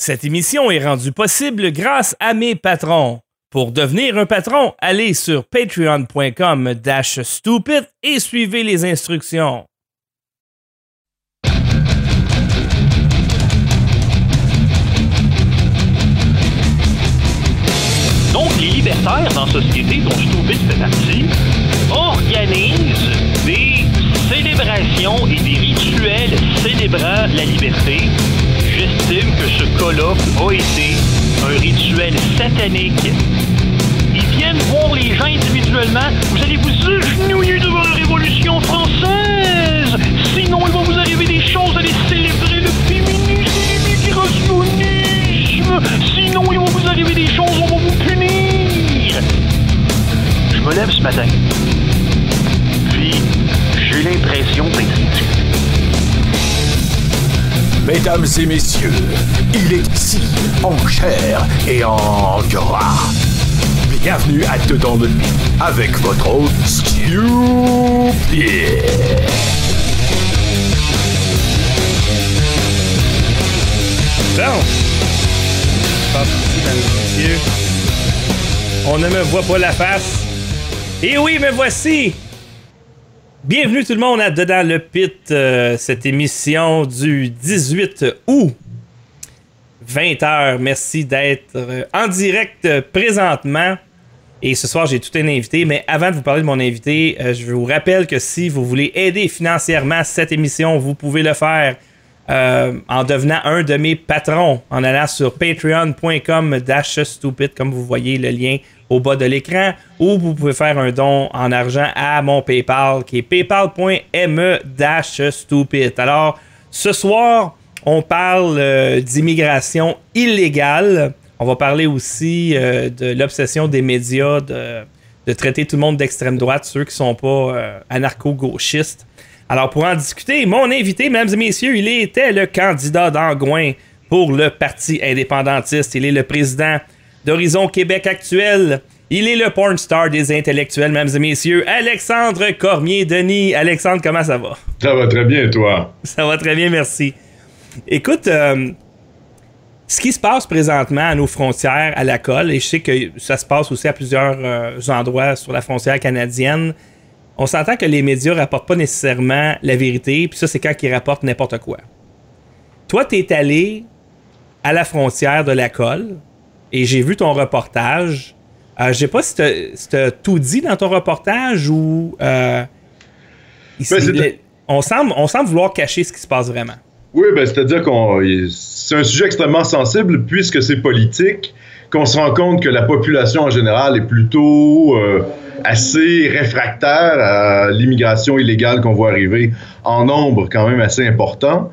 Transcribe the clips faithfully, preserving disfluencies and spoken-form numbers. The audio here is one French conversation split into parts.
Cette émission est rendue possible grâce à mes patrons. Pour devenir un patron, allez sur patreon point com slash stupid et suivez les instructions. Donc, les libertaires dans la société dont Stupid fait partie organisent des célébrations et des rituels célébrant la liberté. J'estime que ce cas-là a été un rituel satanique. Ils viennent voir les gens individuellement. Vous allez vous agenouiller devant la Révolution française. Sinon, il va vous arriver des choses. Allez célébrer le féminisme et l'immigration. Sinon, il va vous arriver des choses. On va vous punir. Je me lève ce matin. Puis, j'ai l'impression d'être ridicule. Mesdames et messieurs, il est ici, en chair et en gras. Bienvenue à Dedans le Pit, avec votre hôte Stupid. Bon, je passe ici, mesdames et messieurs. On ne me voit pas la face. Et oui, me voici. Bienvenue tout le monde à Dedans le Pit, euh, cette émission du dix-huit août, vingt heures. Merci d'être euh, en direct euh, présentement. Et ce soir, j'ai tout un invité. Mais avant de vous parler de mon invité, euh, je vous rappelle que si vous voulez aider financièrement cette émission, vous pouvez le faire euh, en devenant un de mes patrons, en allant sur patreon point com slash stupid, comme vous voyez le lien au bas de l'écran, ou vous pouvez faire un don en argent à mon PayPal, qui est paypal point me slash stupid. Alors, ce soir, on parle euh, d'immigration illégale. On va parler aussi euh, de l'obsession des médias de, de traiter tout le monde d'extrême droite, ceux qui sont pas euh, anarcho-gauchistes. Alors, pour en discuter, mon invité, mesdames et messieurs, il était le candidat d'Angouin pour le Parti indépendantiste. Il est le président d'Horizon Québec actuel. Il est le porn star des intellectuels, mesdames et messieurs, Alexandre Cormier-Denis. Alexandre, comment ça va? Ça va très bien, toi? Ça va très bien, merci. Écoute, euh, ce qui se passe présentement à nos frontières, à la colle, et je sais que ça se passe aussi à plusieurs euh, endroits sur la frontière canadienne, on s'entend que les médias rapportent pas nécessairement la vérité, puis ça, c'est quand ils rapportent n'importe quoi. Toi, t'es allé à la frontière de la colle, et j'ai vu ton reportage. Euh, je sais pas si tu as tout dit dans ton reportage ou... Euh, ici, ben, le, on, semble, on semble vouloir cacher ce qui se passe vraiment. Oui, ben, c'est-à-dire qu'on c'est un sujet extrêmement sensible puisque c'est politique, qu'on se rend compte que la population en général est plutôt euh, assez réfractaire à l'immigration illégale qu'on voit arriver en nombre quand même assez important.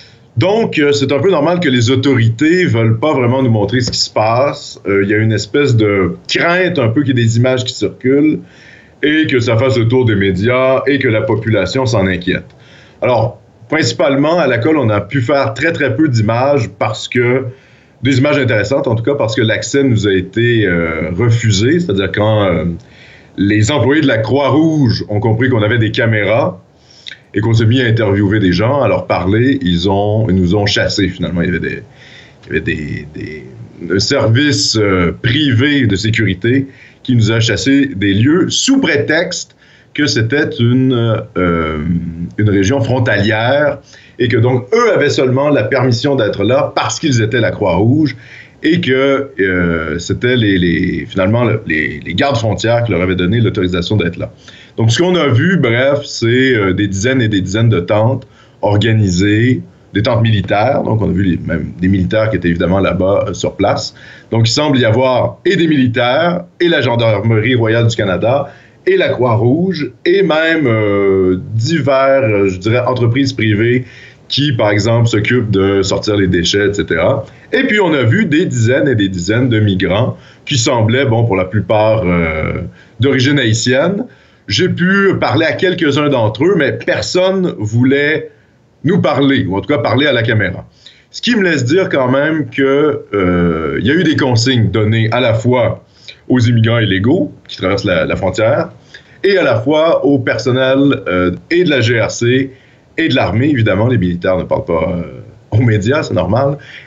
Donc, euh, c'est un peu normal que les autorités veulent pas vraiment nous montrer ce qui se passe. Il euh, y a une espèce de crainte un peu qu'il y ait des images qui circulent et que ça fasse le tour des médias et que la population s'en inquiète. Alors, principalement, à la colle, on a pu faire très, très peu d'images parce que, des images intéressantes en tout cas, parce que l'accès nous a été euh, refusé, c'est-à-dire quand euh, les employés de la Croix-Rouge ont compris qu'on avait des caméras, et qu'on s'est mis à interviewer des gens, à leur parler, ils, ont, ils nous ont chassés finalement. Il y avait des, il y avait des, des, des services euh, privés de sécurité qui nous a chassés des lieux sous prétexte que c'était une, euh, une région frontalière et que donc eux avaient seulement la permission d'être là parce qu'ils étaient la Croix-Rouge et que euh, c'était les, les, finalement les, les gardes frontières qui leur avaient donné l'autorisation d'être là. Donc, ce qu'on a vu, bref, c'est euh, des dizaines et des dizaines de tentes organisées, des tentes militaires. Donc, on a vu les, même des militaires qui étaient évidemment là-bas euh, sur place. Donc, il semble y avoir et des militaires, et la Gendarmerie royale du Canada, et la Croix-Rouge, et même euh, divers, euh, je dirais, entreprises privées qui, par exemple, s'occupent de sortir les déchets, et cetera. Et puis, on a vu des dizaines et des dizaines de migrants qui semblaient, bon, pour la plupart, euh, d'origine haïtienne. J'ai pu parler à quelques-uns d'entre eux, mais personne voulait nous parler, ou en tout cas parler à la caméra. Ce qui me laisse dire quand même qu'il euh, y a eu des consignes données à la fois aux immigrants illégaux qui traversent la, la frontière et à la fois au personnel euh, et de la G R C et de l'armée. Évidemment, les militaires ne parlent pas euh, aux médias, c'est normal,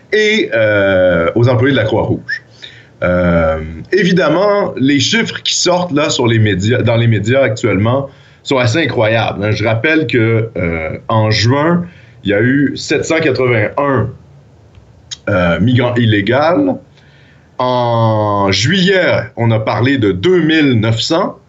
et euh, aux employés de la Croix-Rouge. Euh, évidemment, les chiffres qui sortent là sur les médias, dans les médias actuellement sont assez incroyables. Hein. Je rappelle que euh, en juin, il y a eu sept cent quatre-vingt-un euh, migrants illégaux. En juillet, on a parlé de deux mille neuf cents.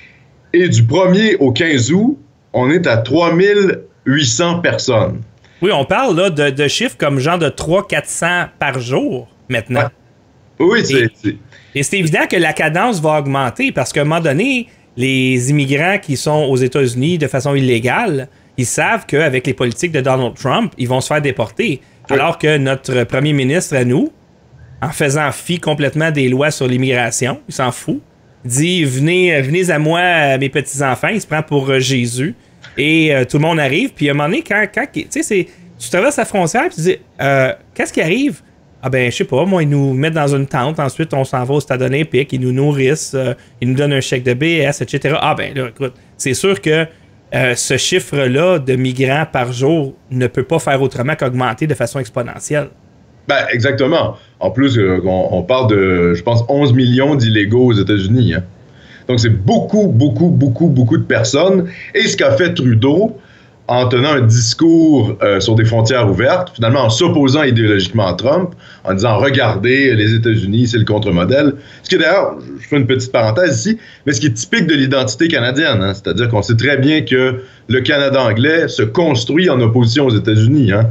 Et du premier au quinze août, on est à trois mille huit cents personnes. Oui, on parle là de, de chiffres comme genre de trois cents à quatre cents par jour maintenant. Ouais. Oui, c'est... Et, c'est... et c'est évident que la cadence va augmenter parce qu'à un moment donné, les immigrants qui sont aux États-Unis de façon illégale, ils savent qu'avec les politiques de Donald Trump, ils vont se faire déporter. Oui. Alors que notre premier ministre à nous, en faisant fi complètement des lois sur l'immigration, il s'en fout, dit venez, venez à moi, mes petits-enfants, il se prend pour euh, Jésus. Et euh, tout le monde arrive. Puis à un moment donné, quand, quand tu sais, tu traverses la frontière, puis tu dis euh, qu'est-ce qui arrive? Ah ben, je sais pas, moi, ils nous mettent dans une tente, ensuite on s'en va au stade olympique, ils nous nourrissent, euh, ils nous donnent un chèque de B S, et cetera. Ah ben là, écoute, c'est sûr que euh, ce chiffre-là de migrants par jour ne peut pas faire autrement qu'augmenter de façon exponentielle. Ben, exactement. En plus, euh, on, on parle de, je pense, onze millions d'illégaux aux États-Unis. Hein. Donc, c'est beaucoup, beaucoup, beaucoup, beaucoup de personnes. Et ce qu'a fait Trudeau, en tenant un discours euh, sur des frontières ouvertes, finalement en s'opposant idéologiquement à Trump, en disant « Regardez, les États-Unis, c'est le contre-modèle ». Ce qui est d'ailleurs, je fais une petite parenthèse ici, mais ce qui est typique de l'identité canadienne. Hein, c'est-à-dire qu'on sait très bien que le Canada anglais se construit en opposition aux États-Unis. Hein.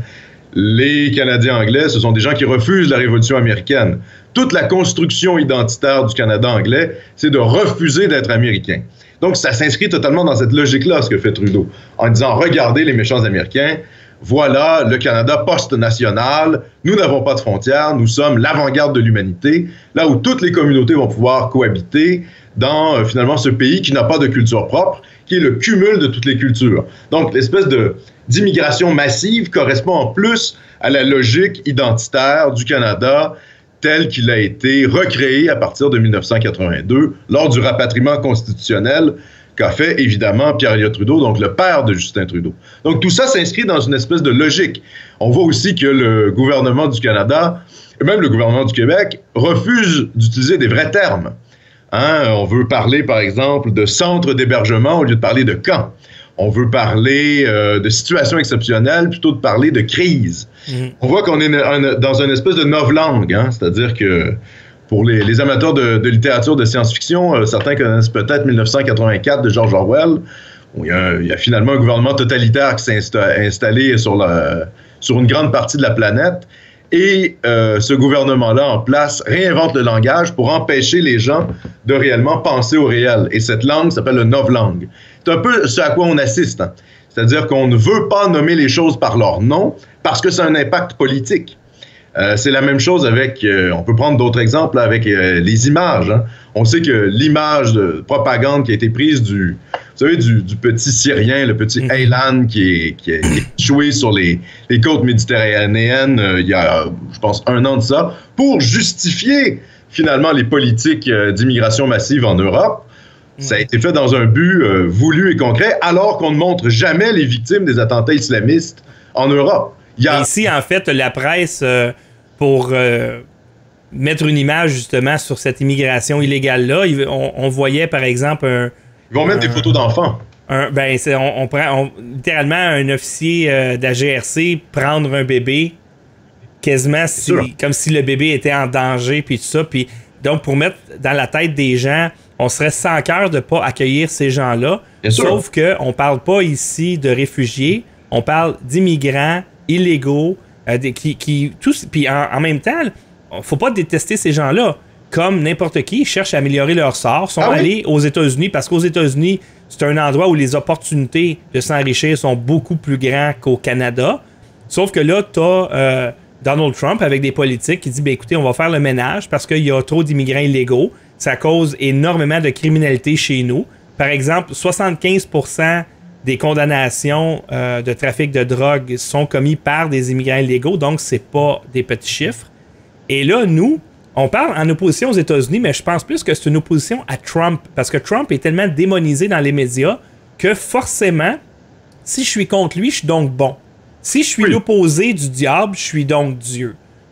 Les Canadiens anglais, ce sont des gens qui refusent la Révolution américaine. Toute la construction identitaire du Canada anglais, c'est de refuser d'être américain. Donc, ça s'inscrit totalement dans cette logique-là, ce que fait Trudeau, en disant « Regardez les méchants Américains, voilà le Canada post-national, nous n'avons pas de frontières, nous sommes l'avant-garde de l'humanité, là où toutes les communautés vont pouvoir cohabiter dans, euh, finalement, ce pays qui n'a pas de culture propre, qui est le cumul de toutes les cultures. » Donc, l'espèce de, d'immigration massive correspond en plus à la logique identitaire du Canada tel qu'il a été recréé à partir de dix-neuf cent quatre-vingt-deux lors du rapatriement constitutionnel qu'a fait évidemment Pierre Elliott Trudeau, donc le père de Justin Trudeau. Donc tout ça s'inscrit dans une espèce de logique. On voit aussi que le gouvernement du Canada, et même le gouvernement du Québec, refuse d'utiliser des vrais termes. Hein? On veut parler par exemple de centre d'hébergement au lieu de parler de camp. On veut parler euh, de situation exceptionnelle plutôt de parler de crise. Mmh. On voit qu'on est un, dans une espèce de novlangue, hein? C'est-à-dire que pour les, les amateurs de, de littérature de science-fiction, euh, certains connaissent peut-être dix-neuf cent quatre-vingt-quatre de George Orwell, où il y a, il y a finalement un gouvernement totalitaire qui s'est insta- installé sur, la, sur une grande partie de la planète. Et euh, ce gouvernement-là en place réinvente le langage pour empêcher les gens de réellement penser au réel. Et cette langue s'appelle le novlangue. C'est un peu ce à quoi on assiste. Hein. C'est-à-dire qu'on ne veut pas nommer les choses par leur nom parce que ça a un impact politique. Euh, c'est la même chose avec, euh, on peut prendre d'autres exemples avec euh, les images. Hein. On sait que l'image de propagande qui a été prise du, vous savez, du, du petit Syrien, le petit Aylan qui est, qui est, qui est échoué sur les, les côtes méditerranéennes euh, il y a, je pense, un an de ça, pour justifier finalement les politiques euh, d'immigration massive en Europe. Ça a été fait dans un but euh, voulu et concret, alors qu'on ne montre jamais les victimes des attentats islamistes en Europe. Il y a... Ici, en fait, la presse, euh, pour euh, mettre une image justement sur cette immigration illégale-là, on, on voyait par exemple un... Ils vont mettre un, des photos d'enfants. Un, ben, c'est, on, on prend on, littéralement un officier euh, de la G R C prendre un bébé, quasiment si, comme si le bébé était en danger, puis tout ça. Puis, donc, pour mettre dans la tête des gens, on serait sans cœur de ne pas accueillir ces gens-là. Bien sauf qu'on ne parle pas ici de réfugiés, on parle d'immigrants illégaux, euh, des, qui, qui tous, puis en, en même temps, il ne faut pas détester ces gens-là. Comme n'importe qui, ils cherchent à améliorer leur sort, sont ah oui? allés aux États-Unis, parce qu'aux États-Unis, c'est un endroit où les opportunités de s'enrichir sont beaucoup plus grandes qu'au Canada. Sauf que là, tu as euh, Donald Trump avec des politiques qui disent ben, écoutez, on va faire le ménage parce qu'il y a trop d'immigrants illégaux. Ça cause énormément de criminalité chez nous. Par exemple, soixante-quinze pour cent des condamnations euh, de trafic de drogue sont commis par des immigrants illégaux, donc c'est pas des petits chiffres. Et là, nous, on parle en opposition aux États-Unis, mais je pense plus que c'est une opposition à Trump, parce que Trump est tellement démonisé dans les médias que forcément, si je suis contre lui, je suis donc bon. Si je suis oui. l'opposé du diable, je suis donc Dieu.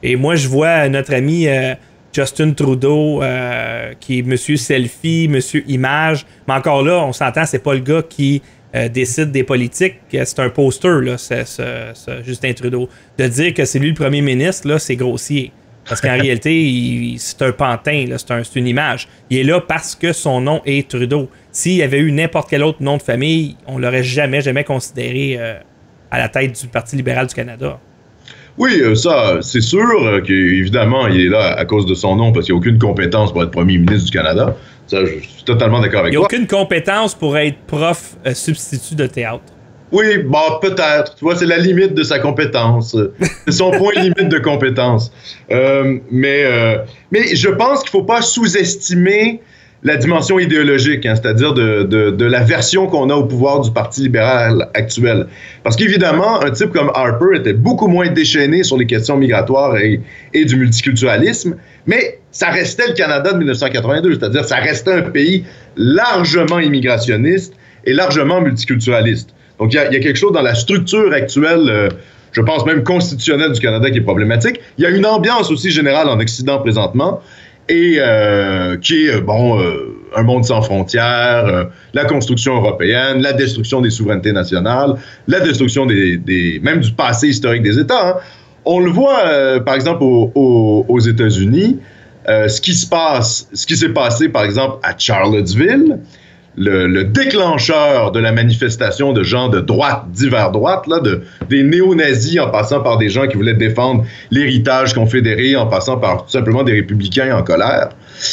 Et moi, je vois notre ami euh, Justin Trudeau, euh, qui est Monsieur Selfie, Monsieur Image. Mais encore là, on s'entend, c'est pas le gars qui euh, décide des politiques. C'est un poster, là, c'est, c'est, c'est Justin Trudeau. De dire que c'est lui le premier ministre, là, c'est grossier. Parce qu'en réalité, il, c'est un pantin, là, c'est, un, c'est une image. Il est là parce que son nom est Trudeau. S'il y avait eu n'importe quel autre nom de famille, on l'aurait jamais, jamais considéré euh, à la tête du Parti libéral du Canada. Oui, ça, c'est sûr qu'évidemment, il est là à cause de son nom, parce qu'il n'y a aucune compétence pour être premier ministre du Canada. Ça, je suis totalement d'accord avec toi. Il n'y a aucune compétence pour être prof euh, substitut de théâtre. Oui, bah peut-être. Tu vois, c'est la limite de sa compétence. C'est son point limite de compétence. Euh, mais, euh, mais je pense qu'il ne faut pas sous-estimer la dimension idéologique, hein, c'est-à-dire de, de, de la version qu'on a au pouvoir du Parti libéral actuel. Parce qu'évidemment, un type comme Harper était beaucoup moins déchaîné sur les questions migratoires et, et du multiculturalisme, mais ça restait le Canada de dix-neuf cent quatre-vingt-deux, c'est-à-dire ça restait un pays largement immigrationniste et largement multiculturaliste. Donc, il y, y a quelque chose dans la structure actuelle, euh, je pense même constitutionnelle du Canada qui est problématique. Il y a une ambiance aussi générale en Occident présentement, et euh, qui est, bon, euh, un monde sans frontières, euh, la construction européenne, la destruction des souverainetés nationales, la destruction des, des même du passé historique des États. Hein. On le voit, euh, par exemple, au, au, aux États-Unis, euh, ce qui se passe, ce qui s'est passé, par exemple, à Charlottesville, Le, le déclencheur de la manifestation de gens de droite, divers droite, là, de, des néo-nazis en passant par des gens qui voulaient défendre l'héritage confédéré, en passant par tout simplement des républicains en colère,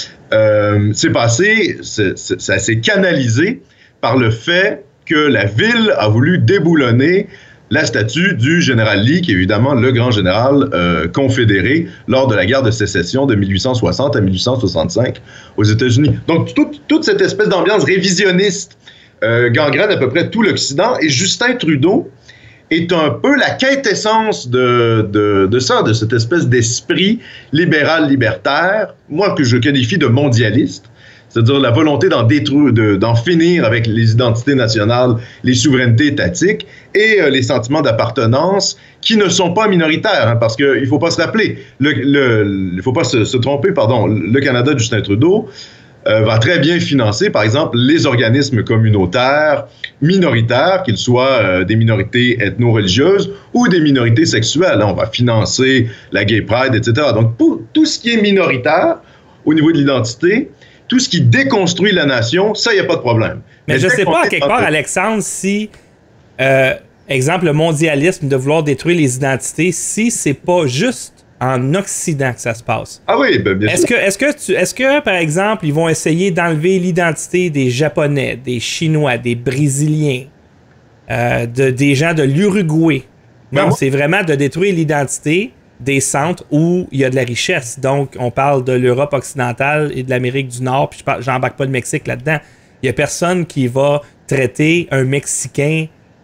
euh, c'est passé, c'est, c'est, ça s'est canalisé par le fait que la ville a voulu déboulonner la statue du général Lee, qui est évidemment le grand général euh, confédéré lors de la guerre de sécession de dix-huit cent soixante à dix-huit cent soixante-cinq aux États-Unis. Donc, toute, toute cette espèce d'ambiance révisionniste euh, gangrène à peu près tout l'Occident, et Justin Trudeau est un peu la quintessence de, de, de ça, de cette espèce d'esprit libéral-libertaire, moi que je qualifie de mondialiste, c'est-à-dire la volonté d'en détruire, de, d'en finir avec les identités nationales, les souverainetés étatiques et euh, les sentiments d'appartenance qui ne sont pas minoritaires, hein, parce qu'il ne faut pas se rappeler, il ne faut pas se, se tromper, pardon, le Canada de Justin Trudeau euh, va très bien financer, par exemple, les organismes communautaires minoritaires, qu'ils soient euh, des minorités ethno-religieuses ou des minorités sexuelles. Hein, on va financer la Gay Pride, et cetera. Donc, pour tout ce qui est minoritaire au niveau de l'identité, tout ce qui déconstruit la nation, ça, il n'y a pas de problème. Mais, Mais je ne sais pas, à quelque part, Alexandre, si, euh, exemple, le mondialisme de vouloir détruire les identités, si c'est pas juste en Occident que ça se passe. Ah oui, ben bien est-ce sûr. Que, est-ce, que tu, est-ce que, par exemple, ils vont essayer d'enlever l'identité des Japonais, des Chinois, des Brésiliens, euh, de, des gens de l'Uruguay? Non, ben c'est vraiment de détruire l'identité des centres où il y a de la richesse. Donc, on parle de l'Europe occidentale et de l'Amérique du Nord, puis je n'embarque pas le Mexique là-dedans. Il n'y a personne qui va traiter un Mexicain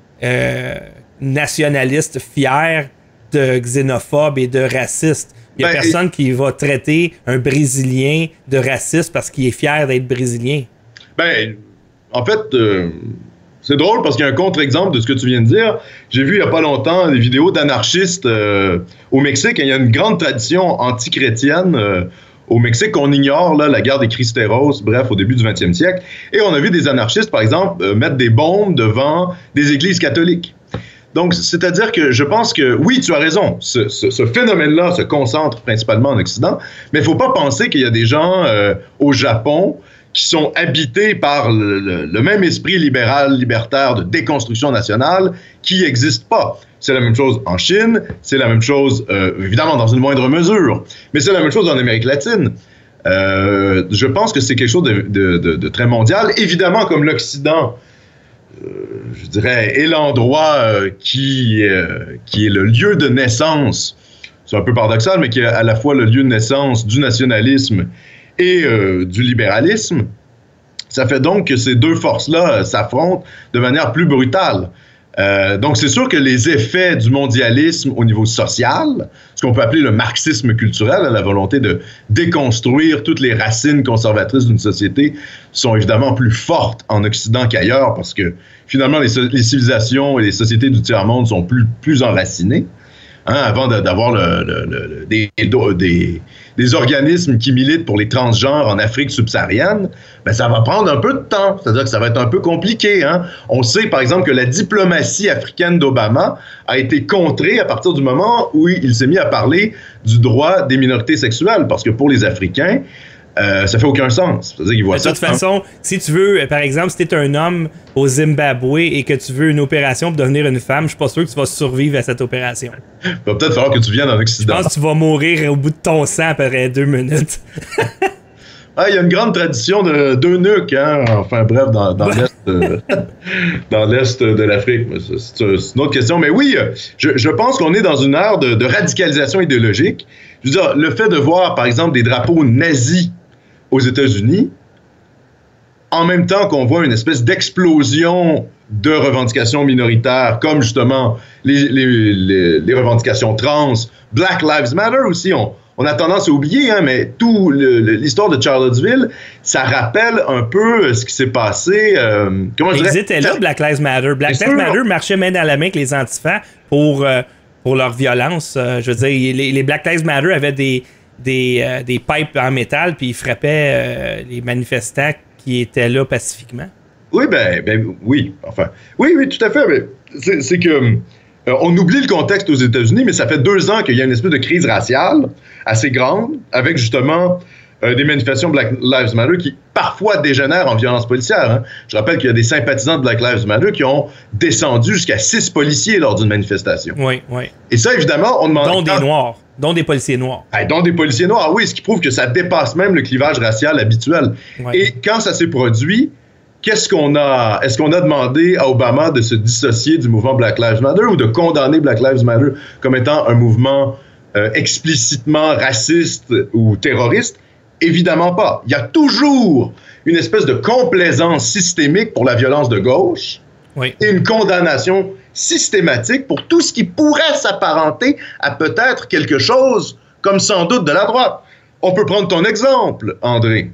euh, nationaliste fier de xénophobe et de raciste. Il n'y a ben, personne et... qui va traiter un Brésilien de raciste parce qu'il est fier d'être Brésilien. Ben, en fait... Euh... C'est drôle parce qu'il y a un contre-exemple de ce que tu viens de dire. J'ai vu il n'y a pas longtemps des vidéos d'anarchistes euh, au Mexique. Et il y a une grande tradition anti-chrétienne euh, au Mexique qu'on ignore, là, la guerre des Cristeros, bref, au début du vingtième siècle. Et on a vu des anarchistes, par exemple, euh, mettre des bombes devant des églises catholiques. Donc, c'est-à-dire que je pense que, oui, tu as raison, ce, ce, ce phénomène-là se concentre principalement en Occident, mais il ne faut pas penser qu'il y a des gens euh, au Japon qui sont habités par le, le, le même esprit libéral, libertaire de déconstruction nationale qui n'existe pas. C'est la même chose en Chine, c'est la même chose, euh, évidemment, dans une moindre mesure, mais c'est la même chose en Amérique latine. Euh, je pense que c'est quelque chose de, de, de, de très mondial. Évidemment, comme l'Occident, euh, je dirais, est l'endroit euh, qui, euh, qui est le lieu de naissance, c'est un peu paradoxal, mais qui est à la fois le lieu de naissance du nationalisme et euh, du libéralisme, ça fait donc que ces deux forces-là euh, s'affrontent de manière plus brutale. Euh, donc, c'est sûr que les effets du mondialisme au niveau social, ce qu'on peut appeler le marxisme culturel, la volonté de déconstruire toutes les racines conservatrices d'une société, sont évidemment plus fortes en Occident qu'ailleurs, parce que finalement, les, les civilisations et les sociétés du tiers-monde sont plus, plus enracinées. hein, avant de, d'avoir le, le, le, des, des, des organismes qui militent pour les transgenres en Afrique subsaharienne, ben, ça va prendre un peu de temps. C'est-à-dire que ça va être un peu compliqué. Hein. On sait, par exemple, que la diplomatie africaine d'Obama a été contrée à partir du moment où il s'est mis à parler du droit des minorités sexuelles. Parce que pour les Africains, Euh, ça fait aucun sens. C'est-à-dire qu'ils voient de ça. toute façon, si tu veux, par exemple, si tu es un homme au Zimbabwe et que tu veux une opération pour devenir une femme, je suis pas sûr que tu vas survivre à cette opération. Il va peut-être falloir que tu viennes en Occident. Je pense que tu vas mourir au bout de ton sang après deux minutes. Ah, il y a une grande tradition de d'eunuques, hein? Enfin bref, dans, dans l'est euh, dans l'est de l'Afrique. C'est, c'est une autre question. Mais oui, je, je pense qu'on est dans une ère de, de radicalisation idéologique. Je veux dire, le fait de voir, par exemple, des drapeaux nazis aux États-Unis, en même temps qu'on voit une espèce d'explosion de revendications minoritaires, comme justement les, les, les, les revendications trans, Black Lives Matter aussi, on, on a tendance à oublier, hein, mais tout le, le, l'histoire de Charlottesville, ça rappelle un peu ce qui s'est passé. Euh, comment je dirais? Ils étaient là, Black Lives Matter. Black Lives Matter marchait main dans la main avec les antifas pour, euh, pour leur violence. Euh, je veux dire, les, les Black Lives Matter avaient des Des, euh, des pipes en métal, puis ils frappaient euh, les manifestants qui étaient là pacifiquement. Oui, ben, ben oui, enfin, oui, oui, tout à fait, mais c'est, c'est que euh, on oublie le contexte aux États-Unis, mais ça fait deux ans qu'il y a une espèce de crise raciale assez grande, avec justement euh, des manifestations Black Lives Matter qui parfois dégénèrent en violence policière. Hein. Je rappelle qu'il y a des sympathisants de Black Lives Matter qui ont descendu jusqu'à six policiers lors d'une manifestation. Oui, oui. Et ça, évidemment, on demande... Dont des Noirs. Dont des policiers noirs. Ah, dont des policiers noirs, oui, ce qui prouve que ça dépasse même le clivage racial habituel. Ouais. Et quand ça s'est produit, qu'est-ce qu'on a... Est-ce qu'on a demandé à Obama de se dissocier du mouvement Black Lives Matter ou de condamner Black Lives Matter comme étant un mouvement euh, explicitement raciste ou terroriste? Évidemment pas. Il y a toujours une espèce de complaisance systémique pour la violence de gauche oui. et une condamnation systématique pour tout ce qui pourrait s'apparenter à peut-être quelque chose comme sans doute de la droite. On peut prendre ton exemple, André.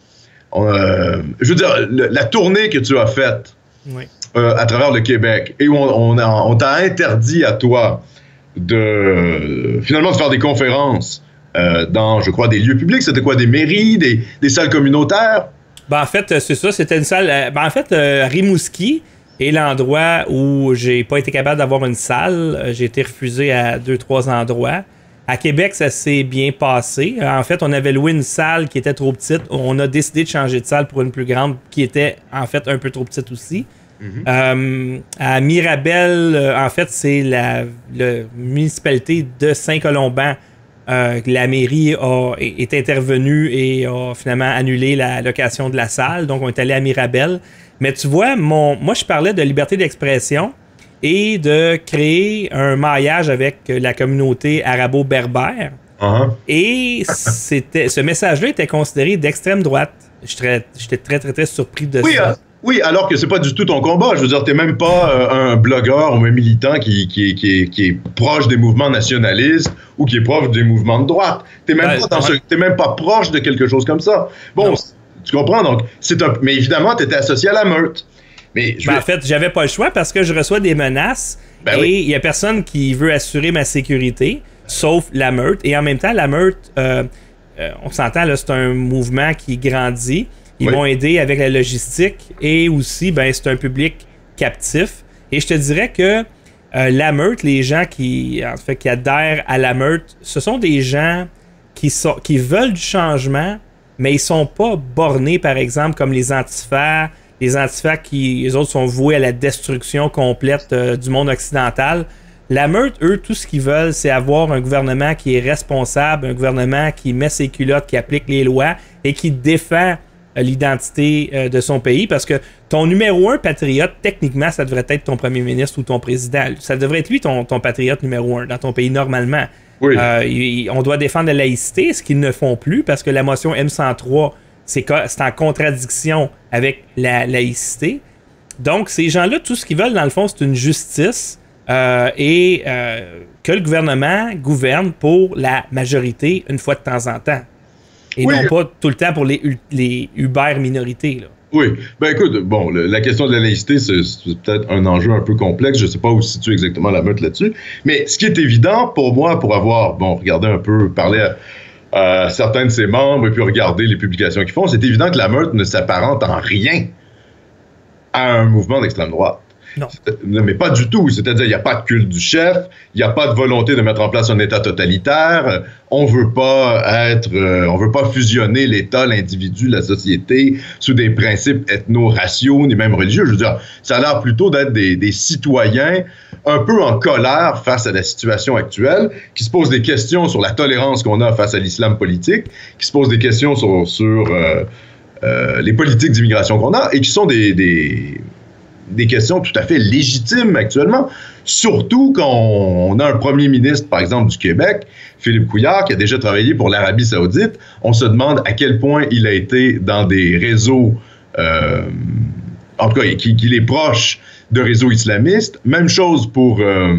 Euh, je veux dire, le, la tournée que tu as faite oui. euh, à travers le Québec et où on, on, a, on t'a interdit à toi de euh, finalement de faire des conférences euh, dans, je crois, des lieux publics. C'était quoi, des mairies, des, des salles communautaires? Ben, en fait, c'est ça. C'était une salle... Ben, en fait, euh, Rimouski est l'endroit où j'ai pas été capable d'avoir une salle. J'ai été refusé à deux, trois endroits. À Québec, ça s'est bien passé. En fait, on avait loué une salle qui était trop petite. On a décidé de changer de salle pour une plus grande qui était, en fait, un peu trop petite aussi. Mm-hmm. Euh, à Mirabel, en fait, c'est la, la municipalité de Saint-Colomban. Euh, la mairie a, est intervenue et a finalement annulé la location de la salle. Donc, on est allé à Mirabel. Mais tu vois, mon, moi, je parlais de liberté d'expression et de créer un maillage avec la communauté arabo-berbère. Uh-huh. Et c'était, ce message-là était considéré d'extrême droite. J'étais, j'étais très, très, très surpris de oui, ça. Euh, oui, alors que c'est pas du tout ton combat. Je veux dire, t'es même pas euh, un blogueur ou un militant qui, qui, qui, est, qui est proche des mouvements nationalistes ou qui est proche des mouvements de droite. T'es même, ouais, pas, dans ouais. ce, t'es même pas proche de quelque chose comme ça. Bon, non. Tu comprends? Donc, c'est un, mais évidemment, t'étais associé à la meute. Mais je ben, veux... En fait, j'avais pas le choix parce que je reçois des menaces ben et il oui. y a personne qui veut assurer ma sécurité, sauf la meute. Et en même temps, la meute, euh, euh, on s'entend, là, c'est un mouvement qui grandit. Ils oui. m'ont aidé avec la logistique et aussi, ben, c'est un public captif. Et je te dirais que euh, la meute, les gens qui, en fait, qui adhèrent à la meute, ce sont des gens qui, sont, qui veulent du changement, mais ils sont pas bornés, par exemple, comme les antifas. Les antifas qui, les autres, sont voués à la destruction complète euh, du monde occidental. La meute, eux, tout ce qu'ils veulent, c'est avoir un gouvernement qui est responsable, un gouvernement qui met ses culottes, qui applique les lois et qui défend euh, l'identité euh, de son pays. Parce que ton numéro un patriote, techniquement, ça devrait être ton premier ministre ou ton président. Ça devrait être lui, ton, ton patriote numéro un dans ton pays, normalement. Oui. Euh, il, on doit défendre la laïcité, ce qu'ils ne font plus, parce que la motion M cent trois... C'est, c'est en contradiction avec la laïcité. Donc, ces gens-là, tout ce qu'ils veulent, dans le fond, c'est une justice euh, et euh, que le gouvernement gouverne pour la majorité une fois de temps en temps. Et oui. non pas tout le temps pour les, les Uber minorités. Là. Oui. Ben écoute, bon, le, la question de la laïcité, c'est, c'est peut-être un enjeu un peu complexe. Je ne sais pas où se situe exactement la meute là-dessus. Mais ce qui est évident pour moi, pour avoir, bon, regardé un peu, parlé à, à certains de ses membres et puis regarder les publications qu'ils font, c'est évident que la meute ne s'apparente en rien à un mouvement d'extrême droite. Non. Mais pas du tout. C'est-à-dire, il n'y a pas de culte du chef, il n'y a pas de volonté de mettre en place un État totalitaire, on veut pas être, euh, on veut pas fusionner l'État, l'individu, la société sous des principes ethno-raciaux, ni même religieux. Je veux dire, ça a l'air plutôt d'être des, des citoyens un peu en colère face à la situation actuelle, qui se posent des questions sur la tolérance qu'on a face à l'islam politique, qui se posent des questions sur, sur euh, euh, les politiques d'immigration qu'on a, et qui sont des... des des questions tout à fait légitimes actuellement, surtout quand on a un premier ministre, par exemple, du Québec, Philippe Couillard, qui a déjà travaillé pour l'Arabie Saoudite. On se demande à quel point il a été dans des réseaux, euh, en tout cas, qu'il est proche de réseaux islamistes. Même chose pour, euh,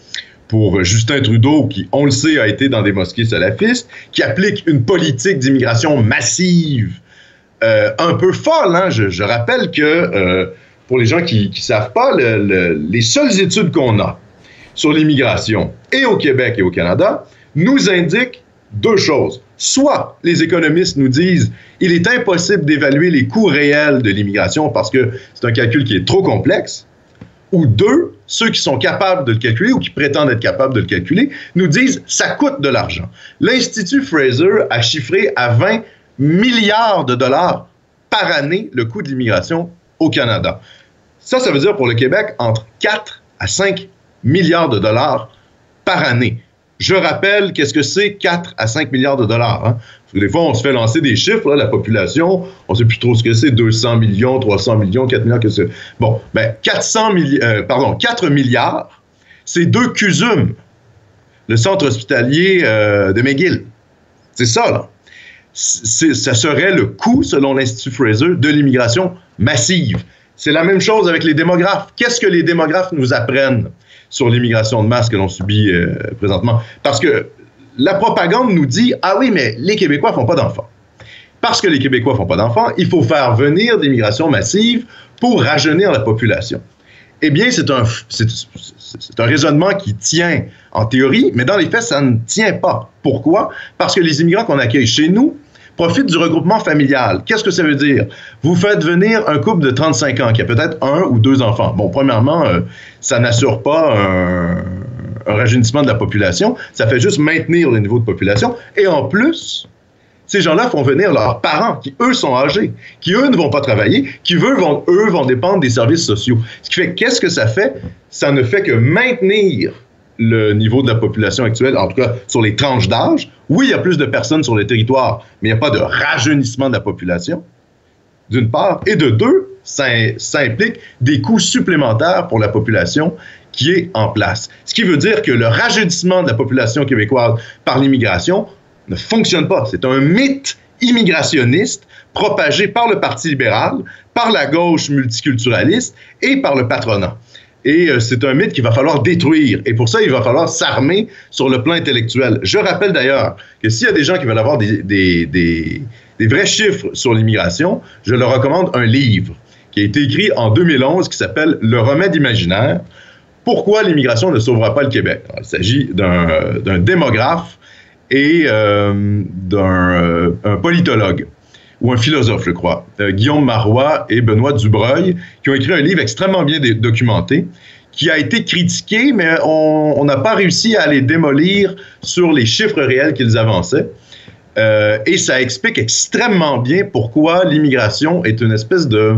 pour Justin Trudeau, qui, on le sait, a été dans des mosquées salafistes, qui applique une politique d'immigration massive, euh, un peu folle. Hein? Je, je rappelle que... Euh, pour les gens qui ne savent pas, le, le, les seules études qu'on a sur l'immigration, et au Québec et au Canada, nous indiquent deux choses. Soit les économistes nous disent il est impossible d'évaluer les coûts réels de l'immigration parce que c'est un calcul qui est trop complexe, ou deux, ceux qui sont capables de le calculer ou qui prétendent être capables de le calculer, nous disent ça coûte de l'argent. L'Institut Fraser a chiffré à vingt milliards de dollars par année le coût de l'immigration au Canada. Ça, ça veut dire pour le Québec entre quatre à cinq milliards de dollars par année. Je rappelle, qu'est-ce que c'est quatre à cinq milliards de dollars? Hein? Parce que des fois, on se fait lancer des chiffres, là, la population, on ne sait plus trop ce que c'est, deux cents millions, trois cents millions, quatre milliards, que c'est. Bon, ben, quatre cents milli- euh, pardon, quatre milliards, c'est deux C U S U M, le centre hospitalier euh, de McGill. C'est ça, là. C'est, ça serait le coût, selon l'Institut Fraser, de l'immigration massive. C'est la même chose avec les démographes. Qu'est-ce que les démographes nous apprennent sur l'immigration de masse que l'on subit euh, présentement? Parce que la propagande nous dit « Ah oui, mais les Québécois ne font pas d'enfants. » Parce que les Québécois ne font pas d'enfants, il faut faire venir l'immigration massive pour rajeunir la population. Eh bien, c'est un, c'est, c'est un raisonnement qui tient en théorie, mais dans les faits, ça ne tient pas. Pourquoi? Parce que les immigrants qu'on accueille chez nous profitent du regroupement familial. Qu'est-ce que ça veut dire? Vous faites venir un couple de trente-cinq ans qui a peut-être un ou deux enfants. Bon, premièrement, euh, ça n'assure pas un, un rajeunissement de la population, ça fait juste maintenir le niveau de population. Et en plus, ces gens-là font venir leurs parents, qui eux sont âgés, qui eux ne vont pas travailler, qui eux vont, eux vont dépendre des services sociaux. Ce qui fait, qu'est-ce que ça fait? Ça ne fait que maintenir le niveau de la population actuelle, en tout cas sur les tranches d'âge. Oui, il y a plus de personnes sur le territoire, mais il n'y a pas de rajeunissement de la population, d'une part. Et de deux, ça, ça implique des coûts supplémentaires pour la population qui est en place. Ce qui veut dire que le rajeunissement de la population québécoise par l'immigration ne fonctionne pas. C'est un mythe immigrationniste propagé par le Parti libéral, par la gauche multiculturaliste et par le patronat. Et euh, c'est un mythe qu'il va falloir détruire. Et pour ça, il va falloir s'armer sur le plan intellectuel. Je rappelle d'ailleurs que s'il y a des gens qui veulent avoir des, des, des, des vrais chiffres sur l'immigration, je leur recommande un livre qui a été écrit en deux mille onze qui s'appelle « Le remède imaginaire. Pourquoi l'immigration ne sauvera pas le Québec ». Alors, il s'agit d'un, d'un démographe et euh, d'un euh, un politologue ou un philosophe, je crois, euh, Guillaume Marois et Benoît Dubreuil, qui ont écrit un livre extrêmement bien dé- documenté, qui a été critiqué, mais on n'a pas réussi à les démolir sur les chiffres réels qu'ils avançaient. Euh, et ça explique extrêmement bien pourquoi l'immigration est une espèce de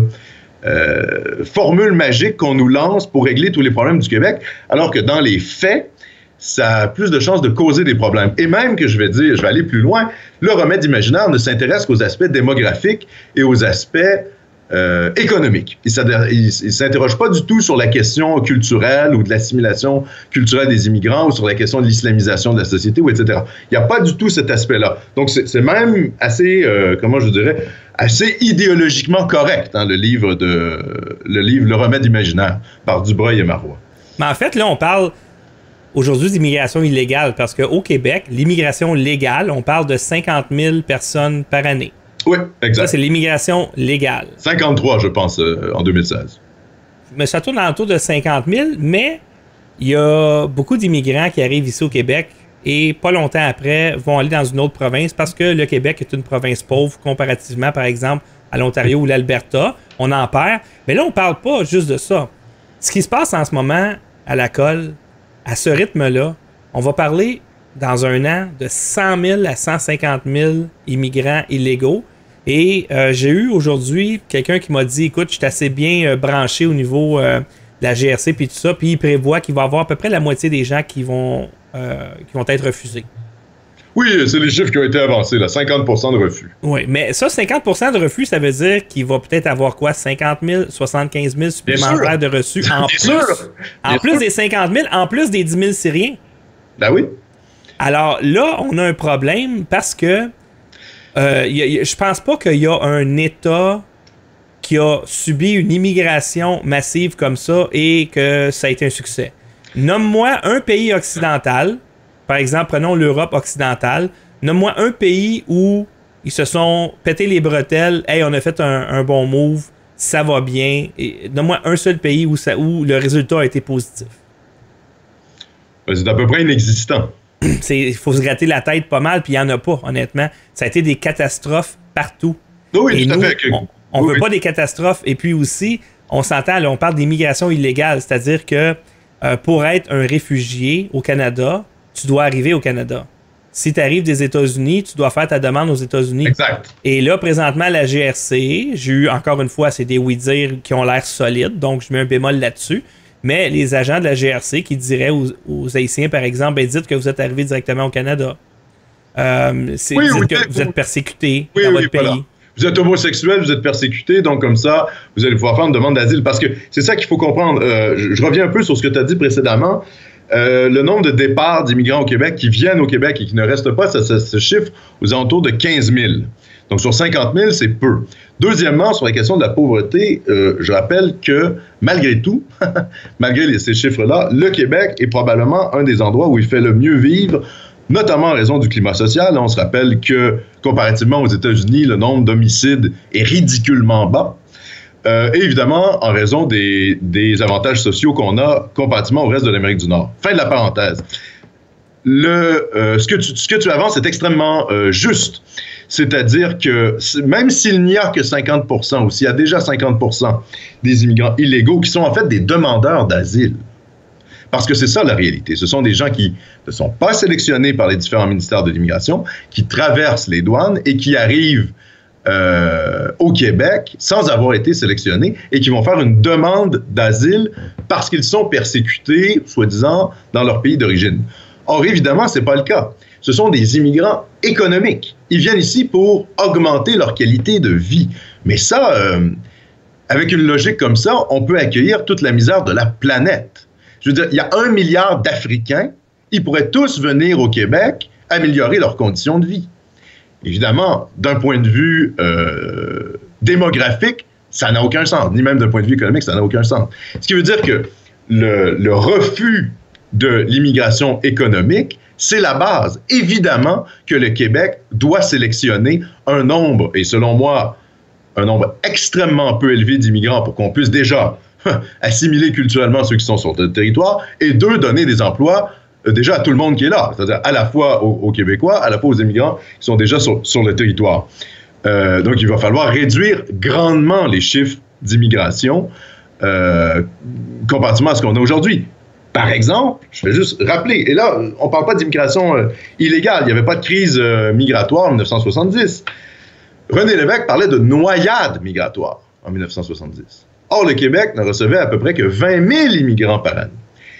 euh, formule magique qu'on nous lance pour régler tous les problèmes du Québec, alors que dans les faits, ça a plus de chances de causer des problèmes. Et même que je vais dire, je vais aller plus loin, le remède imaginaire ne s'intéresse qu'aux aspects démographiques et aux aspects euh, économiques. Il ne s'interroge pas du tout sur la question culturelle ou de l'assimilation culturelle des immigrants ou sur la question de l'islamisation de la société, ou et cetera. Il n'y a pas du tout cet aspect-là. Donc, c'est, c'est même assez, euh, comment je dirais, assez idéologiquement correct, hein, le livre de, le livre Le remède imaginaire par Dubreuil et Marois. Mais en fait, là, on parle aujourd'hui d'immigration illégale, parce qu'au Québec, l'immigration légale, on parle de cinquante mille personnes par année. Oui, exact. Ça, c'est l'immigration légale. cinquante-trois, je pense, euh, en deux mille seize. Mais ça tourne autour de cinquante mille, mais il y a beaucoup d'immigrants qui arrivent ici au Québec et pas longtemps après vont aller dans une autre province parce que le Québec est une province pauvre comparativement, par exemple, à l'Ontario ou l'Alberta. On en perd. Mais là, on parle pas juste de ça. Ce qui se passe en ce moment à la colle, à ce rythme-là, on va parler dans un an de cent mille à cent cinquante mille immigrants illégaux. Et euh, j'ai eu aujourd'hui quelqu'un qui m'a dit, écoute, je suis assez bien euh, branché au niveau euh, de la G R C puis tout ça, puis il prévoit qu'il va y avoir à peu près la moitié des gens qui vont, euh, qui vont être refusés. Oui, c'est les chiffres qui ont été avancés, là, cinquante pour cent de refus. Oui, mais ça, cinquante pour cent de refus, ça veut dire qu'il va peut-être avoir quoi, cinquante mille, soixante-quinze mille supplémentaires de reçus en plus, sûr. en plus des cinquante mille, en plus des dix mille Syriens. Ben oui. Alors là, on a un problème parce que euh, y a, y a, je pense pas qu'il y a un État qui a subi une immigration massive comme ça et que ça a été un succès. Nomme-moi un pays occidental, par exemple, prenons l'Europe occidentale, nomme-moi un pays où ils se sont pété les bretelles, « Hey, on a fait un, un bon move, ça va bien. » Et nomme-moi un seul pays où, ça, où le résultat a été positif. C'est à peu près inexistant. Il faut se gratter la tête pas mal, puis il n'y en a pas, honnêtement. Ça a été des catastrophes partout. Oui, et tout nous, à fait. on ne oui, veut pas oui. des catastrophes. Et puis aussi, on s'entend, là, on parle d'immigration illégale, c'est-à-dire que euh, pour être un réfugié au Canada, tu dois arriver au Canada. Si tu arrives des États-Unis, tu dois faire ta demande aux États-Unis. Exact. Et là, présentement, la G R C, j'ai eu encore une fois, c'est des oui-dire qui ont l'air solides, donc je mets un bémol là-dessus. Mais les agents de la G R C qui diraient aux, aux Haïtiens, par exemple, ben, dites que vous êtes arrivé directement au Canada. Euh, c'est, oui, dites oui, que oui, vous êtes persécuté oui, dans oui, votre pays. Voilà. Vous êtes homosexuel, vous êtes persécuté, donc comme ça, vous allez pouvoir faire une demande d'asile. Parce que c'est ça qu'il faut comprendre. Euh, je, je reviens un peu sur ce que tu as dit précédemment. Euh, le nombre de départs d'immigrants au Québec qui viennent au Québec et qui ne restent pas, ça, ça se chiffre aux alentours de quinze mille. Donc, sur cinquante mille, c'est peu. Deuxièmement, sur la question de la pauvreté, euh, je rappelle que, malgré tout, malgré les, ces chiffres-là, le Québec est probablement un des endroits où il fait le mieux vivre, notamment en raison du climat social. On se rappelle que, comparativement aux États-Unis, le nombre d'homicides est ridiculement bas. Euh, et évidemment, en raison des, des avantages sociaux qu'on a comparativement au reste de l'Amérique du Nord. Fin de la parenthèse. Le, euh, ce, que tu, ce que tu avances est extrêmement euh, juste. C'est-à-dire que même s'il n'y a que cinquante pour cent, ou s'il y a déjà cinquante pour cent des immigrants illégaux qui sont en fait des demandeurs d'asile, parce que c'est ça la réalité. Ce sont des gens qui ne sont pas sélectionnés par les différents ministères de l'immigration, qui traversent les douanes et qui arrivent euh, au Québec sans avoir été sélectionnés et qui vont faire une demande d'asile parce qu'ils sont persécutés, soi-disant, dans leur pays d'origine. Or, évidemment, ce n'est pas le cas. Ce sont des immigrants économiques. Ils viennent ici pour augmenter leur qualité de vie. Mais ça, euh, avec une logique comme ça, on peut accueillir toute la misère de la planète. Je veux dire, il y a un milliard d'Africains, ils pourraient tous venir au Québec améliorer leurs conditions de vie. Évidemment, d'un point de vue euh, démographique, ça n'a aucun sens, ni même d'un point de vue économique, ça n'a aucun sens. Ce qui veut dire que le, le refus de l'immigration économique, c'est la base. Évidemment que le Québec doit sélectionner un nombre, et selon moi, un nombre extrêmement peu élevé d'immigrants pour qu'on puisse déjà assimiler culturellement ceux qui sont sur le territoire, et deux, donner des emplois euh, déjà à tout le monde qui est là, c'est-à-dire à la fois aux, aux Québécois, à la fois aux immigrants qui sont déjà sur, sur le territoire. Euh, donc, il va falloir réduire grandement les chiffres d'immigration euh, comparativement à ce qu'on a aujourd'hui. Par exemple, je vais juste rappeler, et là, on ne parle pas d'immigration euh, illégale, il n'y avait pas de crise euh, migratoire en dix-neuf cent soixante-dix. René Lévesque parlait de noyade migratoire en dix-neuf cent soixante-dix. Or, le Québec ne recevait à peu près que vingt mille immigrants par an.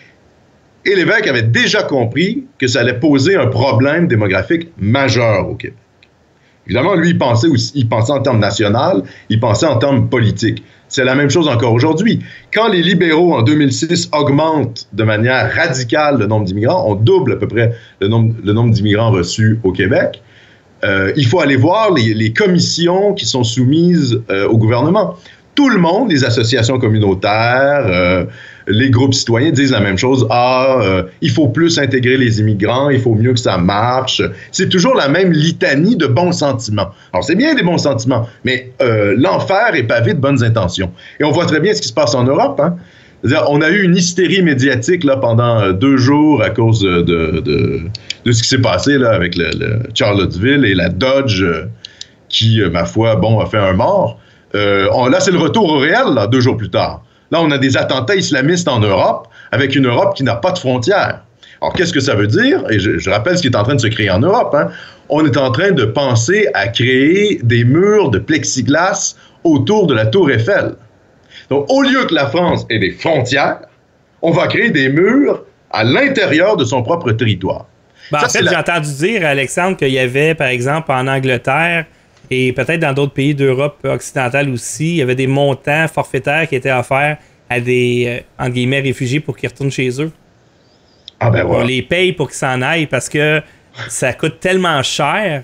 Et Lévesque avait déjà compris que ça allait poser un problème démographique majeur au Québec. Évidemment, lui, il pensait, aussi, il pensait en termes national, il pensait en termes politiques. C'est la même chose encore aujourd'hui. Quand les libéraux, en deux mille six, augmentent de manière radicale le nombre d'immigrants, on double à peu près le nombre, le nombre d'immigrants reçus au Québec, euh, il faut aller voir les, les commissions qui sont soumises euh, au gouvernement. Tout le monde, les associations communautaires, euh, les groupes citoyens disent la même chose. Ah, euh, il faut plus intégrer les immigrants, il faut mieux que ça marche. C'est toujours la même litanie de bons sentiments. Alors, c'est bien des bons sentiments, mais euh, l'enfer est pavé de bonnes intentions. Et on voit très bien ce qui se passe en Europe, hein. C'est-à-dire, on a eu une hystérie médiatique là, pendant euh, deux jours à cause de, de, de, de ce qui s'est passé là, avec le, le Charlottesville et la Dodge euh, qui, euh, ma foi, bon, a fait un mort. Euh, on, là, c'est le retour au réel, là, deux jours plus tard. Là, on a des attentats islamistes en Europe, avec une Europe qui n'a pas de frontières. Alors, qu'est-ce que ça veut dire? Et je, je rappelle ce qui est en train de se créer en Europe. Hein. On est en train de penser à créer des murs de plexiglas autour de la Tour Eiffel. Donc, au lieu que la France ait des frontières, on va créer des murs à l'intérieur de son propre territoire. Ben, ça, en fait, la... j'ai entendu dire, Alexandre, qu'il y avait, par exemple, en Angleterre et peut-être dans d'autres pays d'Europe occidentale aussi, il y avait des montants forfaitaires qui étaient offerts à des, euh, entre guillemets, réfugiés pour qu'ils retournent chez eux. Ah ben voilà. On les paye pour qu'ils s'en aillent parce que ça coûte tellement cher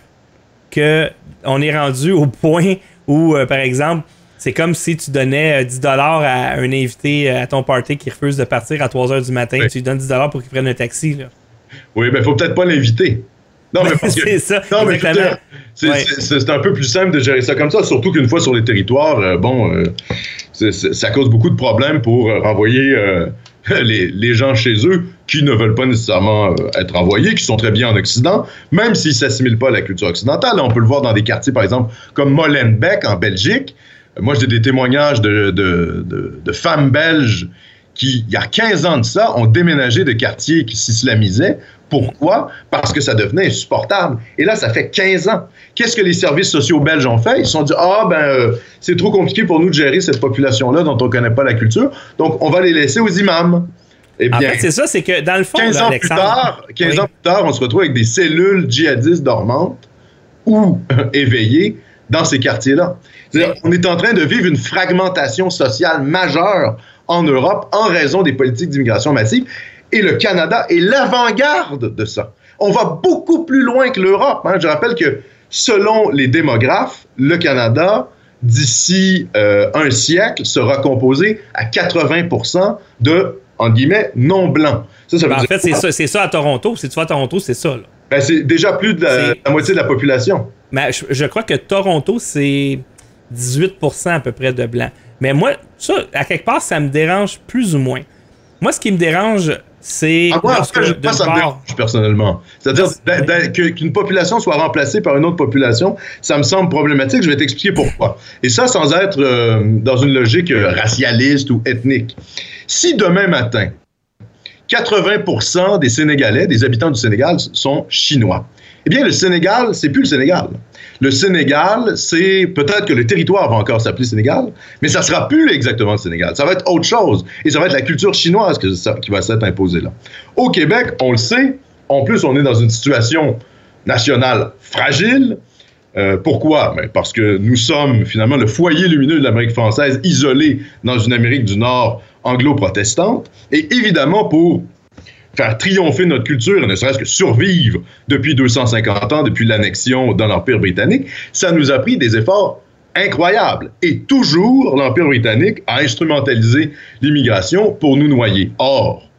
qu'on est rendu au point où, euh, par exemple, c'est comme si tu donnais dix dollars à un invité à ton party qui refuse de partir à trois heures du matin. Oui. Tu lui donnes dix dollars pour qu'il prenne un taxi. Là. Oui, ben il faut peut-être pas l'inviter. Non, mais parce que, c'est ça, non, mais exactement. C'est, ouais. c'est, c'est, c'est un peu plus simple de gérer ça comme ça, surtout qu'une fois sur les territoires, euh, bon, euh, c'est, c'est, ça cause beaucoup de problèmes pour euh, renvoyer euh, les, les gens chez eux qui ne veulent pas nécessairement euh, être envoyés, qui sont très bien en Occident, même s'ils ne s'assimilent pas à la culture occidentale. Là, on peut le voir dans des quartiers, par exemple, comme Molenbeek en Belgique. Moi, j'ai des témoignages de, de, de, de femmes belges qui, il y a quinze ans de ça, ont déménagé de quartiers qui s'islamisaient. Pourquoi? Parce que ça devenait insupportable. Et là, ça fait quinze ans. Qu'est-ce que les services sociaux belges ont fait? Ils se sont dit, ah, ben, euh, c'est trop compliqué pour nous de gérer cette population-là dont on ne connaît pas la culture, donc on va les laisser aux imams. Eh bien, en fait, c'est ça, c'est que dans le fond, quinze là, ans Alexandre, plus tard, quinze oui. ans plus tard, on se retrouve avec des cellules djihadistes dormantes ou éveillées dans ces quartiers-là. C'est-à-dire, on est en train de vivre une fragmentation sociale majeure en Europe en raison des politiques d'immigration massive. Et le Canada est l'avant-garde de ça. On va beaucoup plus loin que l'Europe. Hein. Je rappelle que selon les démographes, le Canada, d'ici euh, un siècle, sera composé à quatre-vingts pour cent de, entre guillemets, non-blancs. Ça, ça veut ben, dire... En fait, c'est ça, c'est ça à Toronto. Si tu vas à Toronto, c'est ça. Là. Ben, c'est déjà plus de la, la moitié de la population. Ben, je, je crois que Toronto, c'est dix-huit pour cent à peu près de blancs. Mais moi, ça, à quelque part, ça me dérange plus ou moins. Moi, ce qui me dérange, c'est... Ah, moi, en fait, je de pense ça me dérange personnellement. C'est-à-dire d'a, d'a, que, qu'une population soit remplacée par une autre population, ça me semble problématique. Je vais t'expliquer pourquoi. Et ça, sans être euh, dans une logique euh, racialiste ou ethnique. Si demain matin, quatre-vingts pour cent des Sénégalais, des habitants du Sénégal, sont chinois, eh bien, le Sénégal, c'est plus le Sénégal. Le Sénégal, c'est peut-être que le territoire va encore s'appeler Sénégal, mais ça sera plus exactement le Sénégal. Ça va être autre chose. Et ça va être la culture chinoise que ça, qui va s'être imposée là. Au Québec, on le sait, en plus, on est dans une situation nationale fragile. Euh, pourquoi? Ben parce que nous sommes finalement le foyer lumineux de l'Amérique française, isolé dans une Amérique du Nord anglo-protestante. Et évidemment, pour faire triompher notre culture, et ne serait-ce que survivre depuis deux cent cinquante ans, depuis l'annexion dans l'Empire britannique, ça nous a pris des efforts incroyables. Et toujours, l'Empire britannique a instrumentalisé l'immigration pour nous noyer. Or,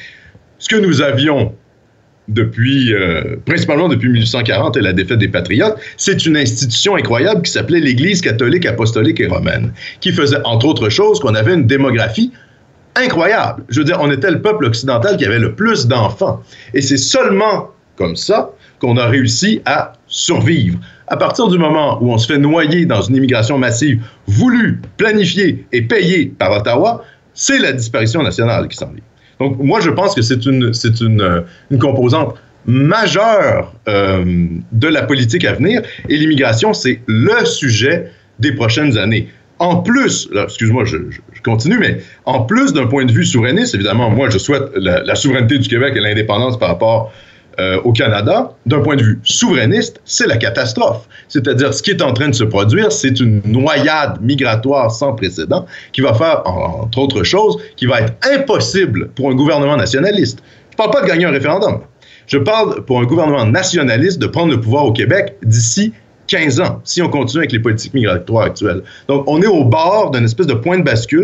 ce que nous avions depuis, euh, principalement depuis mille huit cent quarante et la défaite des Patriotes, c'est une institution incroyable qui s'appelait l'Église catholique, apostolique et romaine, qui faisait, entre autres choses, qu'on avait une démographie incroyable. Je veux dire, on était le peuple occidental qui avait le plus d'enfants. Et c'est seulement comme ça qu'on a réussi à survivre. À partir du moment où on se fait noyer dans une immigration massive voulue, planifiée et payée par Ottawa, c'est la disparition nationale qui s'en vient. Donc, moi, je pense que c'est une, c'est une, une composante majeure euh, de la politique à venir. Et l'immigration, c'est le sujet des prochaines années. En plus, là, excuse-moi, je, je, je continue, mais en plus d'un point de vue souverainiste, évidemment, moi, je souhaite la, la souveraineté du Québec et l'indépendance par rapport euh, au Canada. D'un point de vue souverainiste, c'est la catastrophe. C'est-à-dire, ce qui est en train de se produire, c'est une noyade migratoire sans précédent qui va faire, entre autres choses, qui va être impossible pour un gouvernement nationaliste. Je ne parle pas de gagner un référendum. Je parle pour un gouvernement nationaliste de prendre le pouvoir au Québec d'ici quinze ans, si on continue avec les politiques migratoires actuelles. Donc, on est au bord d'une espèce de point de bascule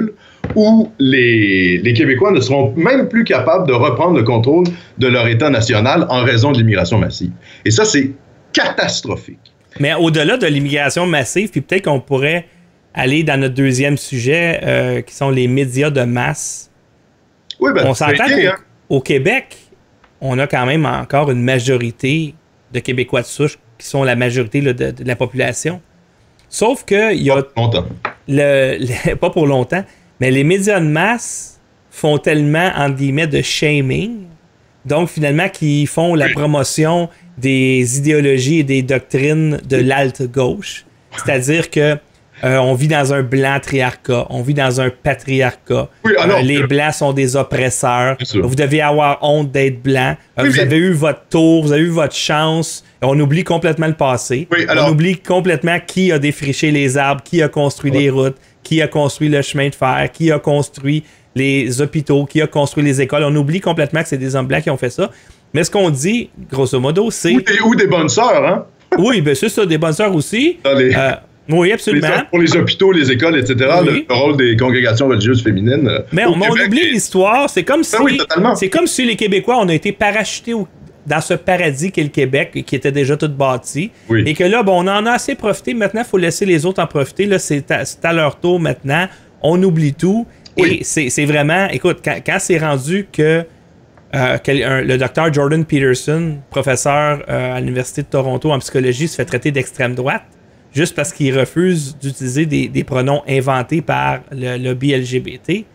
où les, les Québécois ne seront même plus capables de reprendre le contrôle de leur État national en raison de l'immigration massive. Et ça, c'est catastrophique. Mais au-delà de l'immigration massive, puis peut-être qu'on pourrait aller dans notre deuxième sujet, euh, qui sont les médias de masse. Oui, ben, on s'entend qu'au hein? au Québec, on a quand même encore une majorité de Québécois de souche qui sont la majorité là, de, de la population. Sauf que il y a... Pas pour longtemps. Le, le, pas pour longtemps, mais les médias de masse font tellement, entre guillemets, de shaming, donc finalement, qui font la promotion des idéologies et des doctrines de l'alte-gauche. C'est-à-dire que euh, on vit dans un blanc triarcat, on vit dans un patriarcat. Oui, alors, euh, les euh, Blancs sont des oppresseurs. Vous devez avoir honte d'être blanc. Euh, oui, vous mais... avez eu votre tour, vous avez eu votre chance. On oublie complètement le passé. Oui, alors... On oublie complètement qui a défriché les arbres, qui a construit ouais. les routes, qui a construit le chemin de fer, qui a construit les hôpitaux, qui a construit les écoles. On oublie complètement que c'est des hommes blancs qui ont fait ça. Mais ce qu'on dit, grosso modo, c'est... Ou des, ou des bonnes sœurs, hein? Oui, bien c'est ça, des bonnes sœurs aussi. Dans les... euh, oui, absolument. Les, pour les hôpitaux, les écoles, et cetera, oui. le rôle des congrégations religieuses féminines. Mais on, on oublie l'histoire. C'est comme si... Ah oui, totalement. C'est comme si les Québécois, on a été parachutés au, dans ce paradis qu'est le Québec, qui était déjà tout bâti. Oui. Et que là, bon, on en a assez profité. Maintenant, il faut laisser les autres en profiter. Là, c'est à, c'est à leur tour maintenant. On oublie tout. Oui. Et c'est, c'est vraiment... Écoute, quand, quand c'est rendu que... Euh, quel, un, le docteur Jordan Peterson, professeur euh, à l'Université de Toronto en psychologie, se fait traiter d'extrême droite juste parce qu'il refuse d'utiliser des, des pronoms inventés par le lobby L G B T.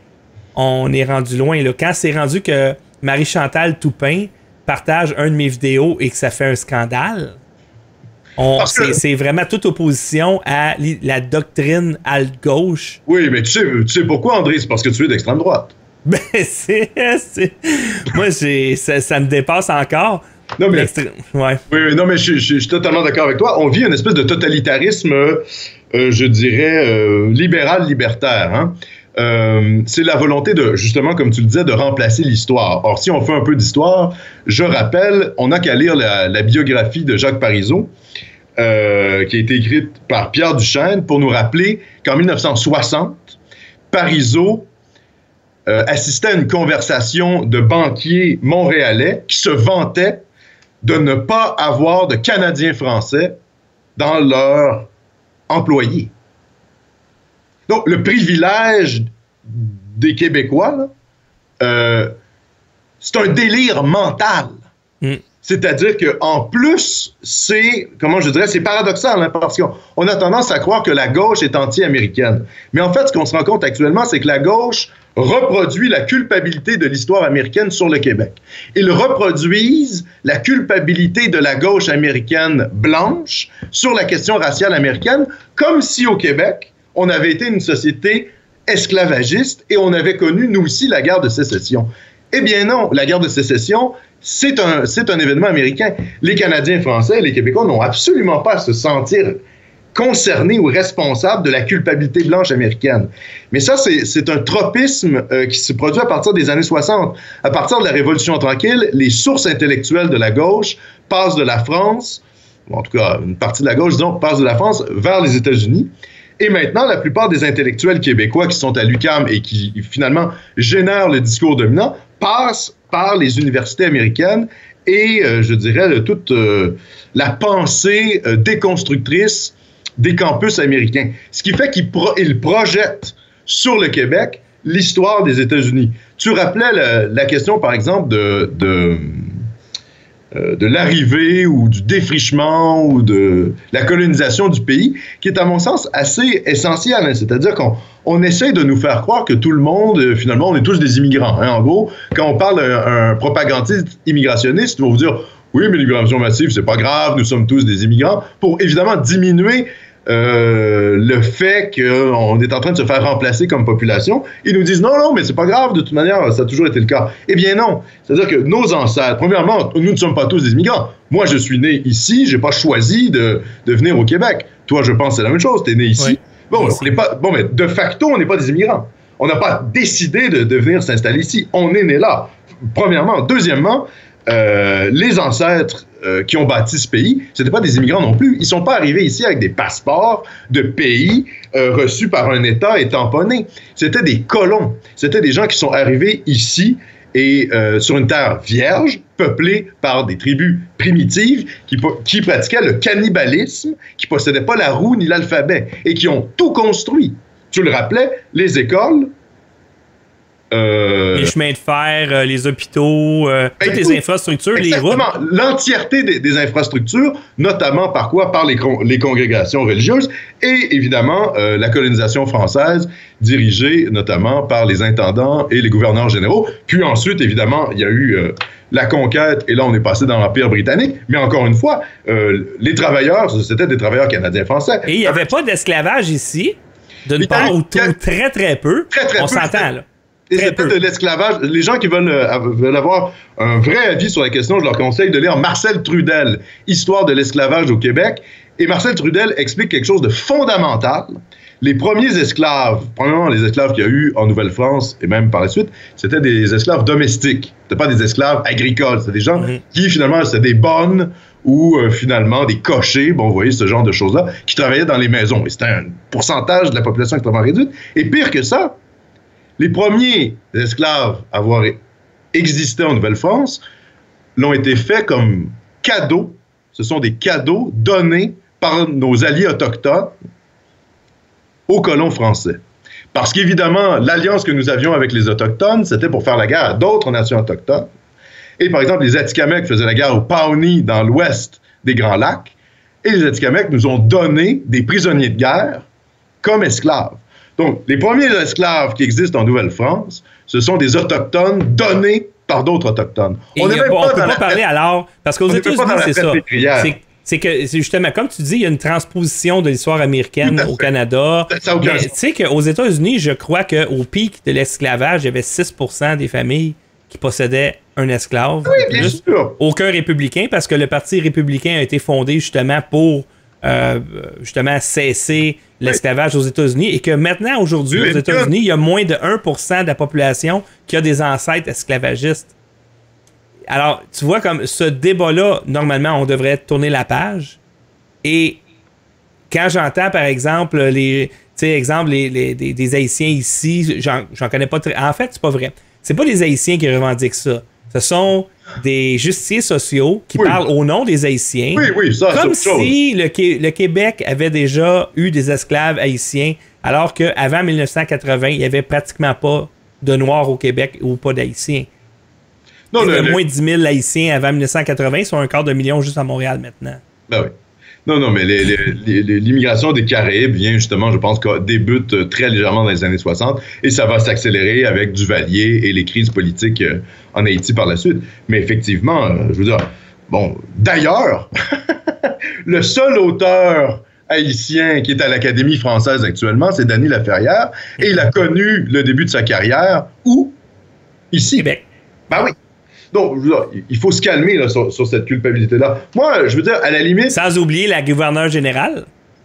On est rendu loin. Là. Quand c'est rendu que Marie-Chantal Toupin partage un de mes vidéos et que ça fait un scandale, on, c'est, que... c'est vraiment toute opposition à li, la doctrine alt-gauche. Oui, mais tu sais, tu sais pourquoi, André? C'est parce que tu es d'extrême droite. Ben, c'est. c'est... Moi, j'ai, ça, ça me dépasse encore. Non, mais. Ouais. Oui, oui, non, mais je, je, je suis totalement d'accord avec toi. On vit une espèce de totalitarisme, euh, je dirais, euh, libéral-libertaire. Hein? Euh, c'est la volonté de, justement, comme tu le disais, de remplacer l'histoire. Or, si on fait un peu d'histoire, je rappelle, on n'a qu'à lire la, la biographie de Jacques Parizeau, euh, qui a été écrite par Pierre Duchesne, pour nous rappeler qu'en dix-neuf cent soixante, Parizeau Euh, assistait à une conversation de banquiers montréalais qui se vantaient de ne pas avoir de Canadiens français dans leurs employés. Donc, le privilège des Québécois, là, euh, c'est un délire mental. Mm. C'est-à-dire qu'en plus, c'est, comment je dirais, c'est paradoxal, hein, parce qu'on on a tendance à croire que la gauche est anti-américaine. Mais en fait, ce qu'on se rend compte actuellement, c'est que la gauche reproduit la culpabilité de l'histoire américaine sur le Québec. Ils reproduisent la culpabilité de la gauche américaine blanche sur la question raciale américaine, comme si au Québec, on avait été une société esclavagiste et on avait connu, nous aussi, la guerre de sécession. Eh bien non, la guerre de sécession, c'est un, c'est un événement américain. Les Canadiens français et les Québécois n'ont absolument pas à se sentir concernés ou responsables de la culpabilité blanche américaine. Mais ça, c'est, c'est un tropisme euh, qui se produit à partir des années soixante. À partir de la Révolution tranquille, les sources intellectuelles de la gauche passent de la France, en tout cas une partie de la gauche, disons, passe de la France vers les États-Unis. Et maintenant, la plupart des intellectuels québécois qui sont à l'U Q A M et qui, finalement, génèrent le discours dominant passent par les universités américaines et, euh, je dirais, de toute euh, la pensée euh, déconstructrice des campus américains. Ce qui fait qu'ils pro- ils projettent sur le Québec l'histoire des États-Unis. Tu rappelais la, la question, par exemple, de, de, euh, de l'arrivée ou du défrichement ou de la colonisation du pays, qui est, à mon sens, assez essentielle. Hein? C'est-à-dire qu'on on essaie de nous faire croire que tout le monde, finalement, on est tous des immigrants. Hein? En gros, quand on parle à un propagandiste immigrationniste, il va vous dire « Oui, mais l'immigration massive, c'est pas grave, nous sommes tous des immigrants », pour évidemment diminuer Euh, le fait qu'on est en train de se faire remplacer comme population. Ils nous disent non, non, mais c'est pas grave, de toute manière, ça a toujours été le cas. Eh bien non. C'est-à-dire que nos ancêtres, premièrement, nous ne sommes pas tous des immigrants. Moi, je suis né ici, j'ai pas choisi de, de venir au Québec. Toi, je pense que c'est la même chose, t'es né ici. Oui. Bon, on n'est pas, bon, mais de facto, on n'est pas des immigrants. On n'a pas décidé de, de venir s'installer ici. On est né là, premièrement. Deuxièmement, euh, les ancêtres euh, qui ont bâti ce pays, ce n'étaient pas des immigrants non plus. Ils ne sont pas arrivés ici avec des passeports de pays euh, reçus par un État et tamponnés. C'était des colons. C'était des gens qui sont arrivés ici et euh, sur une terre vierge, peuplée par des tribus primitives qui, qui pratiquaient le cannibalisme, qui ne possédaient pas la roue ni l'alphabet et qui ont tout construit. Tu le rappelais, les écoles, Euh, les chemins de fer, euh, les hôpitaux, euh, ben, toutes les infrastructures, exactement, les routes. L'entièreté des, des infrastructures, notamment par quoi? Par les, con, les congrégations religieuses et évidemment euh, la colonisation française dirigée notamment par les intendants et les gouverneurs généraux. Puis ensuite, évidemment, il y a eu euh, la conquête et là, on est passé dans l'Empire britannique. Mais encore une fois, euh, les travailleurs, c'était des travailleurs canadiens-français. Et il n'y avait pas d'esclavage ici, d'une part, ou très, très peu. Très, très on peu. s'entend, là. Et c'était de l'esclavage. Les gens qui veulent, euh, veulent avoir un vrai avis sur la question, je leur conseille de lire Marcel Trudel, Histoire de l'esclavage au Québec. Et Marcel Trudel explique quelque chose de fondamental. Les premiers esclaves, premièrement, les esclaves qu'il y a eu en Nouvelle-France et même par la suite, c'était des esclaves domestiques. C'était pas des esclaves agricoles. C'était des gens mm-hmm. qui, finalement, c'était des bonnes ou euh, finalement des cochers, bon, vous voyez, ce genre de choses-là, qui travaillaient dans les maisons. Et c'était un pourcentage de la population extrêmement réduite. Et pire que ça, les premiers esclaves à avoir existé en Nouvelle-France l'ont été faits comme cadeaux. Ce sont des cadeaux donnés par nos alliés autochtones aux colons français. Parce qu'évidemment, l'alliance que nous avions avec les Autochtones, c'était pour faire la guerre à d'autres nations autochtones. Et par exemple, les Atikamekw faisaient la guerre aux Pawnee dans l'ouest des Grands Lacs. Et les Atikamekw nous ont donné des prisonniers de guerre comme esclaves. Donc, les premiers esclaves qui existent en Nouvelle-France, ce sont des Autochtones donnés par d'autres Autochtones. Et on ne peut pas, pas parler alors, parce qu'aux États-Unis, c'est ça. C'est, c'est que, c'est justement, comme tu dis, il y a une transposition de l'histoire américaine au Canada. Ça tu sais qu'aux États-Unis, je crois qu'au pic de l'esclavage, il y avait six pour cent des familles qui possédaient un esclave. Oui, bien plus. sûr. Aucun républicain, parce que le Parti républicain a été fondé justement pour euh, justement cesser l'esclavage aux États-Unis et que maintenant, aujourd'hui, aux États-Unis, il y a moins de un pour cent de la population qui a des ancêtres esclavagistes. Alors, tu vois, comme ce débat-là, normalement, on devrait tourner la page. Et quand j'entends, par exemple, les, tu sais, exemple, les, les, des, des Haïtiens ici, j'en, j'en connais pas très... En fait, c'est pas vrai. C'est pas les Haïtiens qui revendiquent ça. Ce sont des justiciers sociaux qui oui. parlent au nom des Haïtiens. Oui, oui, ça, comme c'est si le, le Québec avait déjà eu des esclaves haïtiens, alors qu'avant mille neuf cent quatre-vingts, il n'y avait pratiquement pas de Noirs au Québec ou pas d'Haïtiens. Non, il y avait le, moins de dix mille Haïtiens avant mille neuf cent quatre-vingts, soit un quart de million juste à Montréal maintenant. Ben oui. Non, non, mais les, les, les, l'immigration des Caraïbes vient justement, je pense, qu'elle débute très légèrement dans les années soixante et ça va s'accélérer avec Duvalier et les crises politiques en Haïti par la suite. Mais effectivement, je veux dire, bon, d'ailleurs, le seul auteur haïtien qui est à l'Académie française actuellement, c'est Danny Laferrière et il a connu le début de sa carrière où? Ici. Québec. Ben oui. Donc, je veux dire, il faut se calmer là, sur, sur cette culpabilité-là. Moi, je veux dire, à la limite... Sans oublier la gouverneure générale.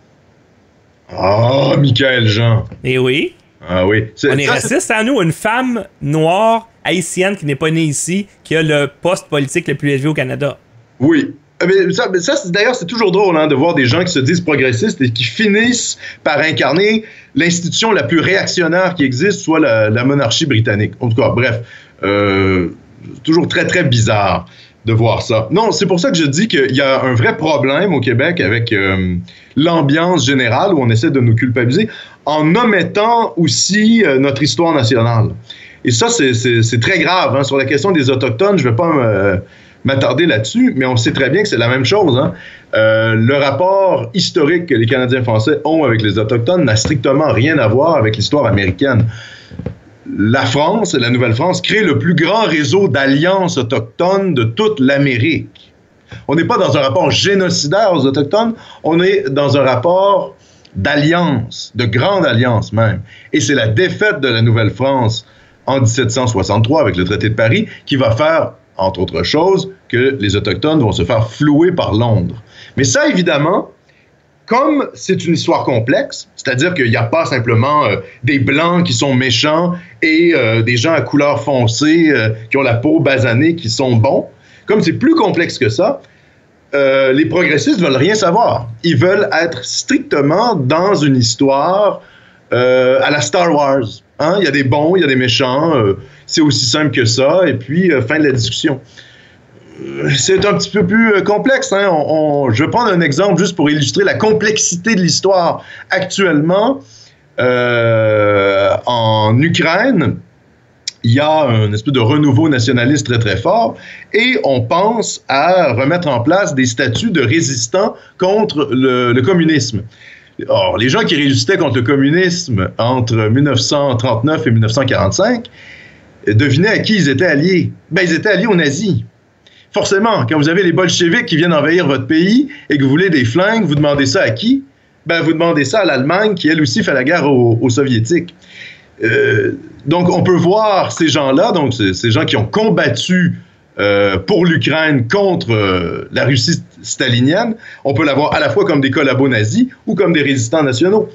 Ah, oh, Michaël Jean. Eh oui. Ah oui. C'est, On est ça, raciste c'est... à nous. Une femme noire, haïtienne, qui n'est pas née ici, qui a le poste politique le plus élevé au Canada. Oui. Mais ça, mais ça c'est, d'ailleurs, c'est toujours drôle hein, de voir des gens qui se disent progressistes et qui finissent par incarner l'institution la plus réactionnaire qui existe, soit la, la monarchie britannique. En tout cas, bref... Euh, toujours très, très bizarre de voir ça. Non, c'est pour ça que je dis qu'il y a un vrai problème au Québec avec euh, l'ambiance générale où on essaie de nous culpabiliser en omettant aussi euh, notre histoire nationale. Et ça, c'est, c'est, c'est très grave. Hein. Sur la question des Autochtones, je ne vais pas me, m'attarder là-dessus, mais on sait très bien que c'est la même chose. Hein. Euh, le rapport historique que les Canadiens français ont avec les Autochtones n'a strictement rien à voir avec l'histoire américaine. La France et la Nouvelle-France créent le plus grand réseau d'alliances autochtones de toute l'Amérique. On n'est pas dans un rapport génocidaire aux Autochtones, on est dans un rapport d'alliance, de grande alliance même. Et c'est la défaite de la Nouvelle-France en dix-sept cent soixante-trois avec le traité de Paris qui va faire, entre autres choses, que les Autochtones vont se faire flouer par Londres. Mais ça, évidemment... Comme c'est une histoire complexe, c'est-à-dire qu'il n'y a pas simplement euh, des Blancs qui sont méchants et euh, des gens à couleur foncée euh, qui ont la peau basanée qui sont bons, comme c'est plus complexe que ça, euh, les progressistes veulent rien savoir. Ils veulent être strictement dans une histoire euh, à la Star Wars. Hein? Il y a des bons, il y a des méchants, euh, c'est aussi simple que ça, et puis euh, fin de la discussion. C'est un petit peu plus complexe. Hein? On, on, je vais prendre un exemple juste pour illustrer la complexité de l'histoire. Actuellement, euh, en Ukraine, il y a un espèce de renouveau nationaliste très très fort et on pense à remettre en place des statuts de résistants contre le, le communisme. Or, les gens qui résistaient contre le communisme entre dix-neuf cent trente-neuf et dix-neuf cent quarante-cinq, devinez à qui ils étaient alliés? Ben, ils étaient alliés aux nazis. Forcément, quand vous avez les bolcheviks qui viennent envahir votre pays et que vous voulez des flingues, vous demandez ça à qui? Ben, vous demandez ça à l'Allemagne qui, elle aussi, fait la guerre aux, aux Soviétiques. Euh, donc, on peut voir ces gens-là, donc ces gens qui ont combattu euh, pour l'Ukraine contre euh, la Russie stalinienne, on peut la voir à la fois comme des collabos nazis ou comme des résistants nationaux.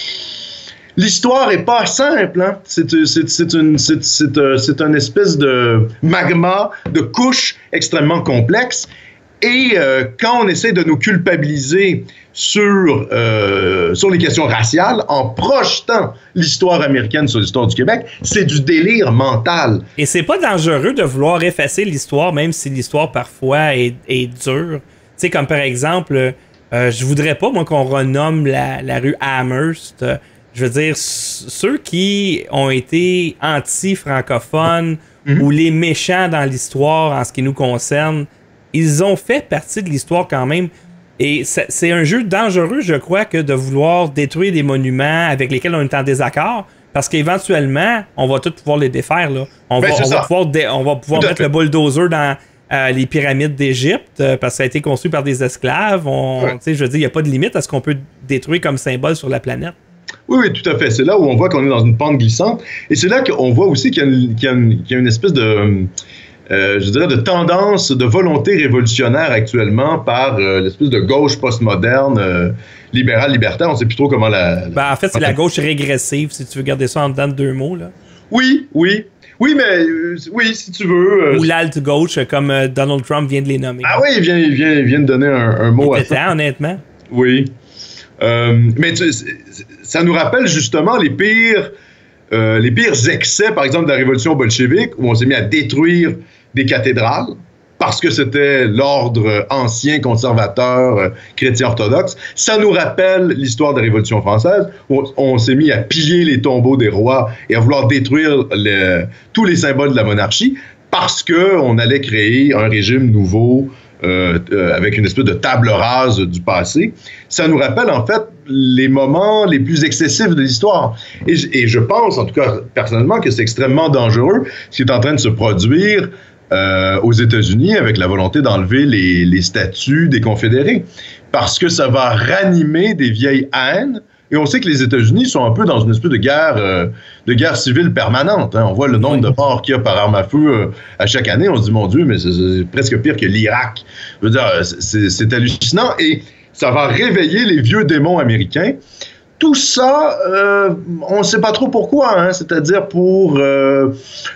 L'histoire n'est pas simple, hein? C'est, c'est, c'est, une, c'est, c'est, c'est une espèce de magma, de couche extrêmement complexe. Et euh, quand on essaie de nous culpabiliser sur, euh, sur les questions raciales, en projetant l'histoire américaine sur l'histoire du Québec, c'est du délire mental. Et c'est pas dangereux de vouloir effacer l'histoire, même si l'histoire parfois est, est dure. Tu sais, comme par exemple, euh, je voudrais pas, moi, qu'on renomme la, la rue Amherst. Euh, je veux dire, ceux qui ont été anti-francophones mm-hmm. ou les méchants dans l'histoire en ce qui nous concerne, ils ont fait partie de l'histoire quand même. Et c'est un jeu dangereux, je crois, que de vouloir détruire des monuments avec lesquels on est en désaccord, parce qu'éventuellement, on va tous pouvoir les défaire. Là. On, ben, va, on, va pouvoir dé, on va pouvoir mettre le bulldozer dans euh, les pyramides d'Égypte, euh, parce que ça a été construit par des esclaves. On, ouais. Je veux dire, il n'y a pas de limite à ce qu'on peut détruire comme symbole sur la planète. Oui, oui, tout à fait. C'est là où on voit qu'on est dans une pente glissante. Et c'est là qu'on voit aussi qu'il y a une, qu'il y a une, qu'il y a une espèce de... Euh, je dirais, de tendance, de volonté révolutionnaire actuellement par euh, l'espèce de gauche postmoderne, euh, libérale, libertaire. On ne sait plus trop comment la... la... Ben, en fait, c'est la gauche régressive, si tu veux garder ça en dedans de deux mots. Là. Oui, oui. Oui, mais euh, oui, si tu veux... Euh, Ou l'alt-gauche, comme euh, Donald Trump vient de les nommer. Ah oui, il vient, il vient, il vient de donner un, un mot à ça. Temps, honnêtement. Oui. Euh, mais tu, ça nous rappelle justement les pires, euh, les pires excès, par exemple, de la révolution bolchevique, où on s'est mis à détruire des cathédrales, parce que c'était l'ordre ancien, conservateur, euh, chrétien orthodoxe. Ça nous rappelle l'histoire de la Révolution française, où on, on s'est mis à piller les tombeaux des rois et à vouloir détruire le, tous les symboles de la monarchie, parce qu'on allait créer un régime nouveau, euh, euh, avec une espèce de table rase du passé. Ça nous rappelle, en fait, les moments les plus excessifs de l'histoire. Et, et je pense, en tout cas, personnellement, que c'est extrêmement dangereux ce qui est en train de se produire Euh, aux États-Unis avec la volonté d'enlever les, les statuts des confédérés. Parce que ça va ranimer des vieilles haines. Et on sait que les États-Unis sont un peu dans une espèce de guerre, euh, de guerre civile permanente. Hein. On voit le nombre de morts qu'il y a par arme à feu euh, à chaque année. On se dit, mon Dieu, mais c'est, c'est presque pire que l'Irak. Je veux dire, c'est, c'est hallucinant. Et ça va réveiller les vieux démons américains. Tout ça, euh, on ne sait pas trop pourquoi. Hein. C'est-à-dire pour... Euh,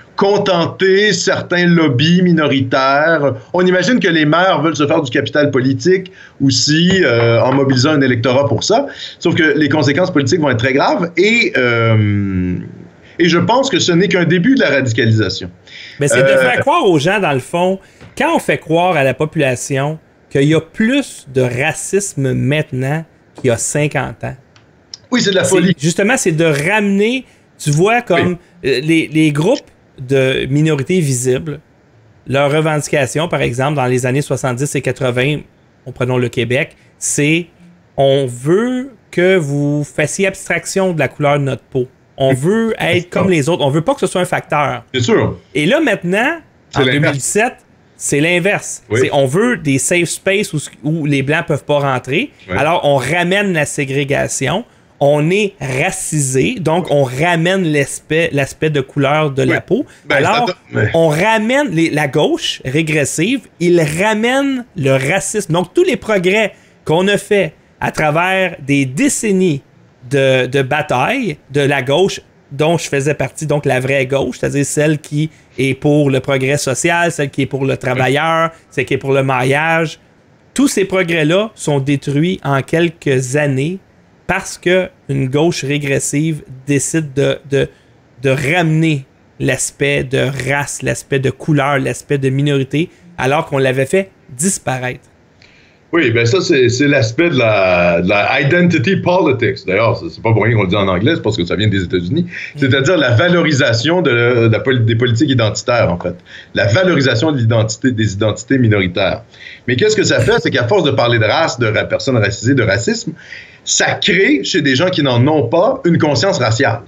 contenter certains lobbies minoritaires. On imagine que les maires veulent se faire du capital politique aussi euh, en mobilisant un électorat pour ça. Sauf que les conséquences politiques vont être très graves et, euh, et je pense que ce n'est qu'un début de la radicalisation. Mais c'est euh, de faire croire aux gens, dans le fond, quand on fait croire à la population qu'il y a plus de racisme maintenant qu'il y a cinquante ans. Oui, c'est de la folie. C'est, justement, c'est de ramener, tu vois, comme oui. les, les groupes de minorités visibles, leurs revendications, par exemple, dans les années soixante-dix et quatre-vingts, prenons le Québec, c'est on veut que vous fassiez abstraction de la couleur de notre peau. On veut être comme les autres. On veut pas que ce soit un facteur. C'est sûr. Et là, maintenant, c'est en l'inverse. deux mille dix-sept, c'est l'inverse. Oui. C'est, on veut des safe spaces où, où les Blancs peuvent pas rentrer. Oui. Alors, on ramène la ségrégation. On est racisé, donc on ramène l'aspect, l'aspect de couleur de oui. la peau. Ben, Alors, mais... on ramène les, la gauche régressive, il ramène le racisme. Donc, tous les progrès qu'on a fait à travers des décennies de, de bataille de la gauche dont je faisais partie, donc la vraie gauche, c'est-à-dire celle qui est pour le progrès social, celle qui est pour le travailleur, celle qui est pour le mariage. Tous ces progrès-là sont détruits en quelques années parce qu'une gauche régressive décide de, de, de ramener l'aspect de race, l'aspect de couleur, l'aspect de minorité, alors qu'on l'avait fait disparaître. Oui, ben ça, c'est, c'est l'aspect de la, de la identity politics. D'ailleurs, c'est, c'est pas pour rien qu'on le dit en anglais, c'est parce que ça vient des États-Unis. C'est-à-dire la valorisation de la, de la, des politiques identitaires, en fait. La valorisation de l'identité, des identités minoritaires. Mais qu'est-ce que ça fait? C'est qu'à force de parler de race, de ra- personnes racisées, de racisme, ça crée, chez des gens qui n'en ont pas, une conscience raciale.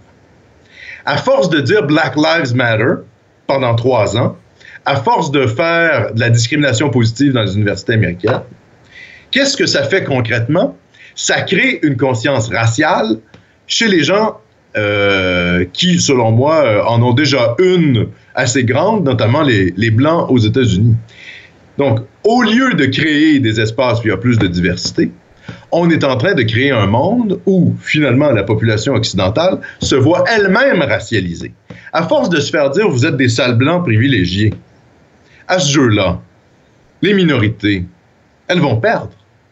À force de dire Black Lives Matter pendant trois ans, à force de faire de la discrimination positive dans les universités américaines, qu'est-ce que ça fait concrètement? Ça crée une conscience raciale chez les gens euh, qui, selon moi, euh, en ont déjà une assez grande, notamment les, les Blancs aux États-Unis. Donc, au lieu de créer des espaces où il y a plus de diversité, on est en train de créer un monde où, finalement, la population occidentale se voit elle-même racialisée. À force de se faire dire « vous êtes des sales blancs privilégiés », à ce jeu-là, les minorités, elles vont perdre.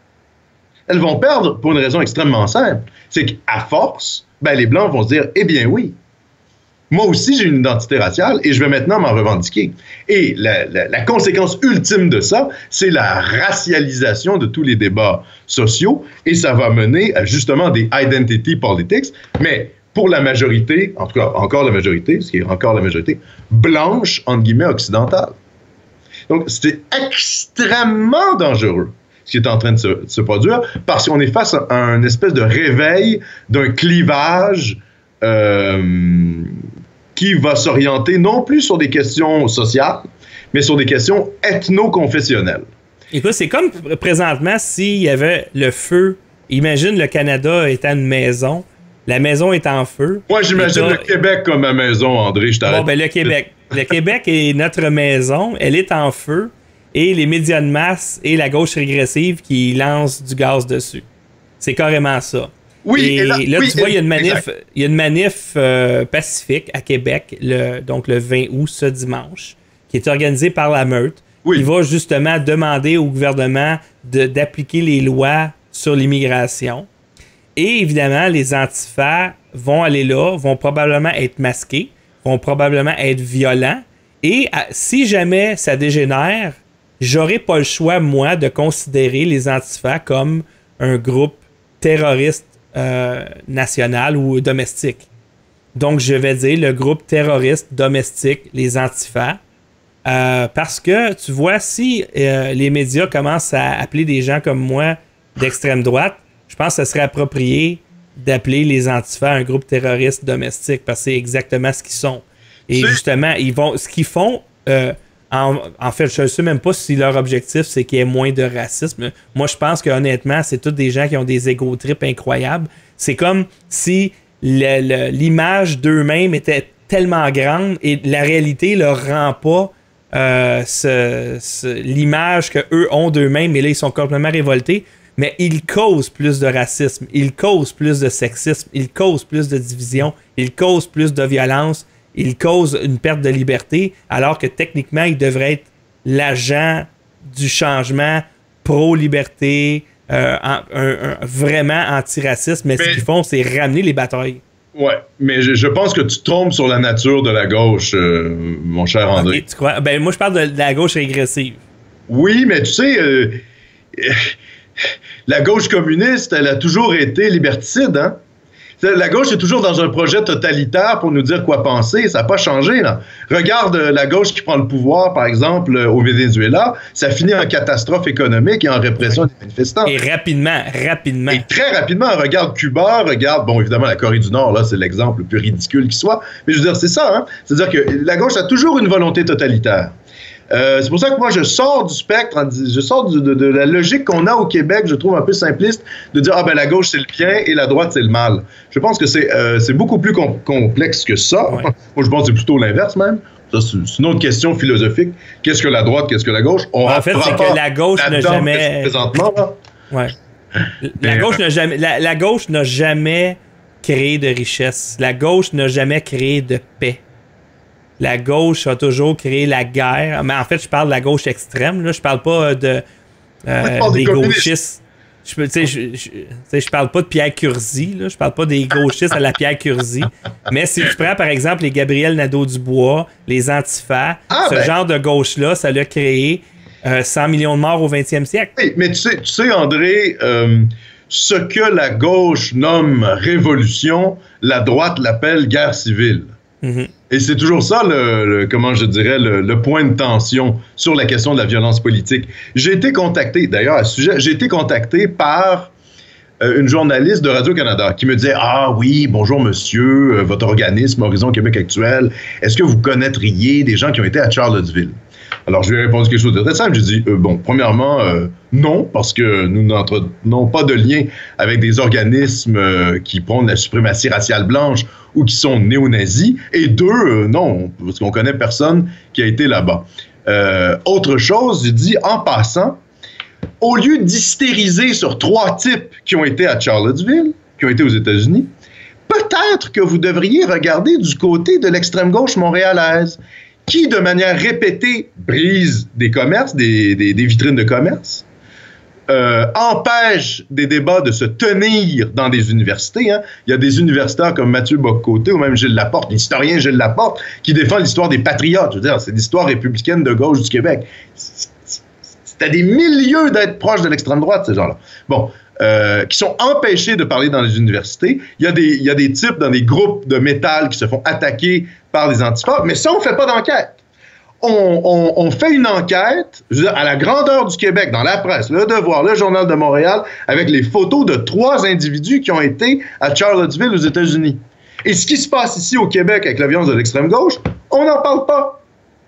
Elles vont perdre pour une raison extrêmement simple. C'est qu'à force, ben, les Blancs vont se dire « eh bien oui, moi aussi j'ai une identité raciale et je vais maintenant m'en revendiquer ». Et la, la, la conséquence ultime de ça, c'est la racialisation de tous les débats sociaux et ça va mener à justement des identity politics, mais pour la majorité, en tout cas encore la majorité, ce qui est encore la majorité, blanche, entre guillemets, occidentale. Donc c'est extrêmement dangereux ce qui est en train de se, de se produire, parce qu'on est face à un espèce de réveil d'un clivage euh, qui va s'orienter non plus sur des questions sociales, mais sur des questions ethno-confessionnelles. Écoute, c'est comme présentement s'il y avait le feu. Imagine le Canada étant une maison. La maison est en feu. Moi, j'imagine le Québec comme ma maison, André, je t'arrête. Bon, ben le Québec. Le Québec est notre maison. Elle est en feu. Et les médias de masse et la gauche régressive qui lancent du gaz dessus. C'est carrément ça. Oui, et, et là, là oui, tu vois, il y a une manif, exact. il y a une manif euh, pacifique à Québec, le, donc le vingt août, ce dimanche, qui est organisée par la Meute, oui. qui va justement demander au gouvernement de, d'appliquer les lois sur l'immigration. Et évidemment, les antifas vont aller là, vont probablement être masqués, vont probablement être violents. Et à, si jamais ça dégénère, j'aurais pas le choix, moi, de considérer les antifas comme un groupe terroriste euh, national ou domestique. Donc, je vais dire le groupe terroriste domestique, les antifas. Euh, parce que, tu vois, si euh, les médias commencent à appeler des gens comme moi d'extrême droite, je pense que ce serait approprié d'appeler les antifas un groupe terroriste domestique, parce que c'est exactement ce qu'ils sont. Et c'est... justement, ils vont, ce qu'ils font... Euh, En, en fait, je ne sais même pas si leur objectif, c'est qu'il y ait moins de racisme. Moi, je pense que honnêtement, c'est tous des gens qui ont des égo-trips incroyables. C'est comme si le, le, l'image d'eux-mêmes était tellement grande et la réalité leur rend pas euh, ce, ce, l'image qu'eux ont d'eux-mêmes. Et là, ils sont complètement révoltés. Mais ils causent plus de racisme, ils causent plus de sexisme, ils causent plus de division, ils causent plus de violence. Il cause une perte de liberté, alors que techniquement, il devrait être l'agent du changement pro-liberté, euh, un, un, un, vraiment anti-raciste. Mais, mais ce qu'ils font, c'est ramener les batailles. Ouais, mais je, je pense que tu te trompes sur la nature de la gauche, euh, mon cher André. Okay, tu crois? Ben, moi, je parle de, de la gauche régressive. Oui, mais tu sais, euh, la gauche communiste, elle a toujours été liberticide, hein? La gauche est toujours dans un projet totalitaire pour nous dire quoi penser. Ça n'a pas changé, là. Regarde la gauche qui prend le pouvoir, par exemple, au Venezuela. Ça finit en catastrophe économique et en répression des manifestants. Et rapidement, rapidement. Et très rapidement. Regarde Cuba, regarde, bon, évidemment, la Corée du Nord, là, c'est l'exemple le plus ridicule qui soit. Mais je veux dire, c'est ça, hein. C'est-à-dire que la gauche a toujours une volonté totalitaire. Euh, c'est pour ça que moi, je sors du spectre, je sors de, de, de la logique qu'on a au Québec, je trouve un peu simpliste, de dire, ah ben la gauche, c'est le bien et la droite, c'est le mal. Je pense que c'est, euh, c'est beaucoup plus com- complexe que ça. Ouais. Moi, je pense que c'est plutôt l'inverse même. Ça, c'est, c'est une autre question philosophique. Qu'est-ce que la droite, qu'est-ce que la gauche? On en fait, c'est que la gauche n'a jamais... Présentement, là. Ouais. La, gauche n'a jamais, la, la gauche n'a jamais créé de richesse. La gauche n'a jamais créé de paix. La gauche a toujours créé la guerre. Mais en fait, je parle de la gauche extrême. Là. Je parle pas de euh, des, des gauchistes. Je, je, je, je, je parle pas de Pierre Curzi. Là. Je parle pas des gauchistes à la Pierre Curzi. Mais si tu prends, par exemple, les Gabriel Nadeau-Dubois, les Antifas, ah, ce ben. genre de gauche-là, ça l'a créé euh, cent millions de morts au vingtième siècle. Oui, mais tu sais, tu sais André, euh, ce que la gauche nomme révolution, la droite l'appelle guerre civile. Mm-hmm. Et c'est toujours ça, le, le, comment je dirais, le, le point de tension sur la question de la violence politique. J'ai été contacté, d'ailleurs, à ce sujet, j'ai été contacté par euh, une journaliste de Radio-Canada qui me disait « Ah oui, bonjour monsieur, euh, votre organisme Horizon Québec Actuel, est-ce que vous connaîtriez des gens qui ont été à Charlottesville? » Alors, je lui ai répondu quelque chose de très simple. J'ai dit, euh, bon, premièrement, euh, non, parce que nous n'entretenons pas de lien avec des organismes euh, qui prônent la suprématie raciale blanche ou qui sont néo-nazis. Et deux, euh, non, parce qu'on connaît personne qui a été là-bas. Euh, autre chose, j'ai dit, en passant, au lieu d'hystériser sur trois types qui ont été à Charlottesville, qui ont été aux États-Unis, peut-être que vous devriez regarder du côté de l'extrême gauche montréalaise, qui, de manière répétée, brise des commerces, des, des, des vitrines de commerce, euh, empêche des débats de se tenir dans des universités. Hein. Il y a des universitaires comme Mathieu Bock-Côté ou même Gilles Laporte, l'historien Gilles Laporte, qui défend l'histoire des patriotes. Je veux dire, c'est l'histoire républicaine de gauche du Québec. C'est à des milieux d'être proche de l'extrême droite, ces gens-là. Bon. Euh, qui sont empêchés de parler dans les universités. Il y a des, il y a des types dans des groupes de métal qui se font attaquer par les antifas, mais ça, on ne fait pas d'enquête. On, on, on fait une enquête, je veux dire, à la grandeur du Québec, dans la presse, Le Devoir, le Journal de Montréal, avec les photos de trois individus qui ont été à Charlottesville, aux États-Unis. Et ce qui se passe ici au Québec avec la violence de l'extrême gauche, on n'en parle pas.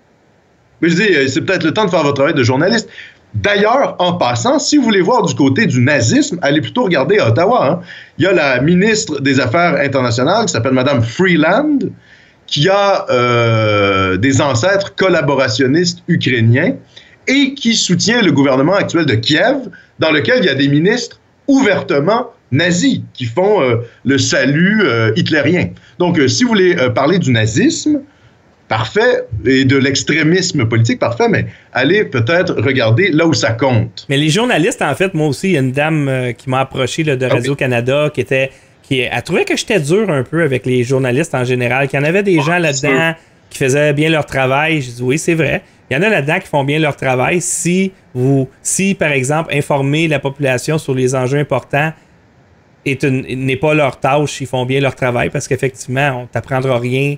Mais je dis, c'est peut-être le temps de faire votre travail de journaliste. D'ailleurs, en passant, si vous voulez voir du côté du nazisme, allez plutôt regarder à Ottawa. Hein. Il y a la ministre des Affaires internationales qui s'appelle Mme Freeland, qui a euh, des ancêtres collaborationnistes ukrainiens et qui soutient le gouvernement actuel de Kiev, dans lequel il y a des ministres ouvertement nazis qui font euh, le salut euh, hitlérien. Donc, euh, si vous voulez euh, parler du nazisme, parfait, et de l'extrémisme politique, parfait, mais allez peut-être regarder là où ça compte. Mais les journalistes, en fait, moi aussi, il y a une dame euh, qui m'a approché là, de Radio-Canada, qui était, qui elle trouvait que j'étais dur un peu avec les journalistes en général, qu'il y en avait des oh, gens là-dedans qui faisaient bien leur travail. Je dis oui, c'est vrai. Il y en a là-dedans qui font bien leur travail. Si, vous, si par exemple, informer la population sur les enjeux importants est une, n'est pas leur tâche, ils font bien leur travail, parce qu'effectivement, on ne t'apprendra rien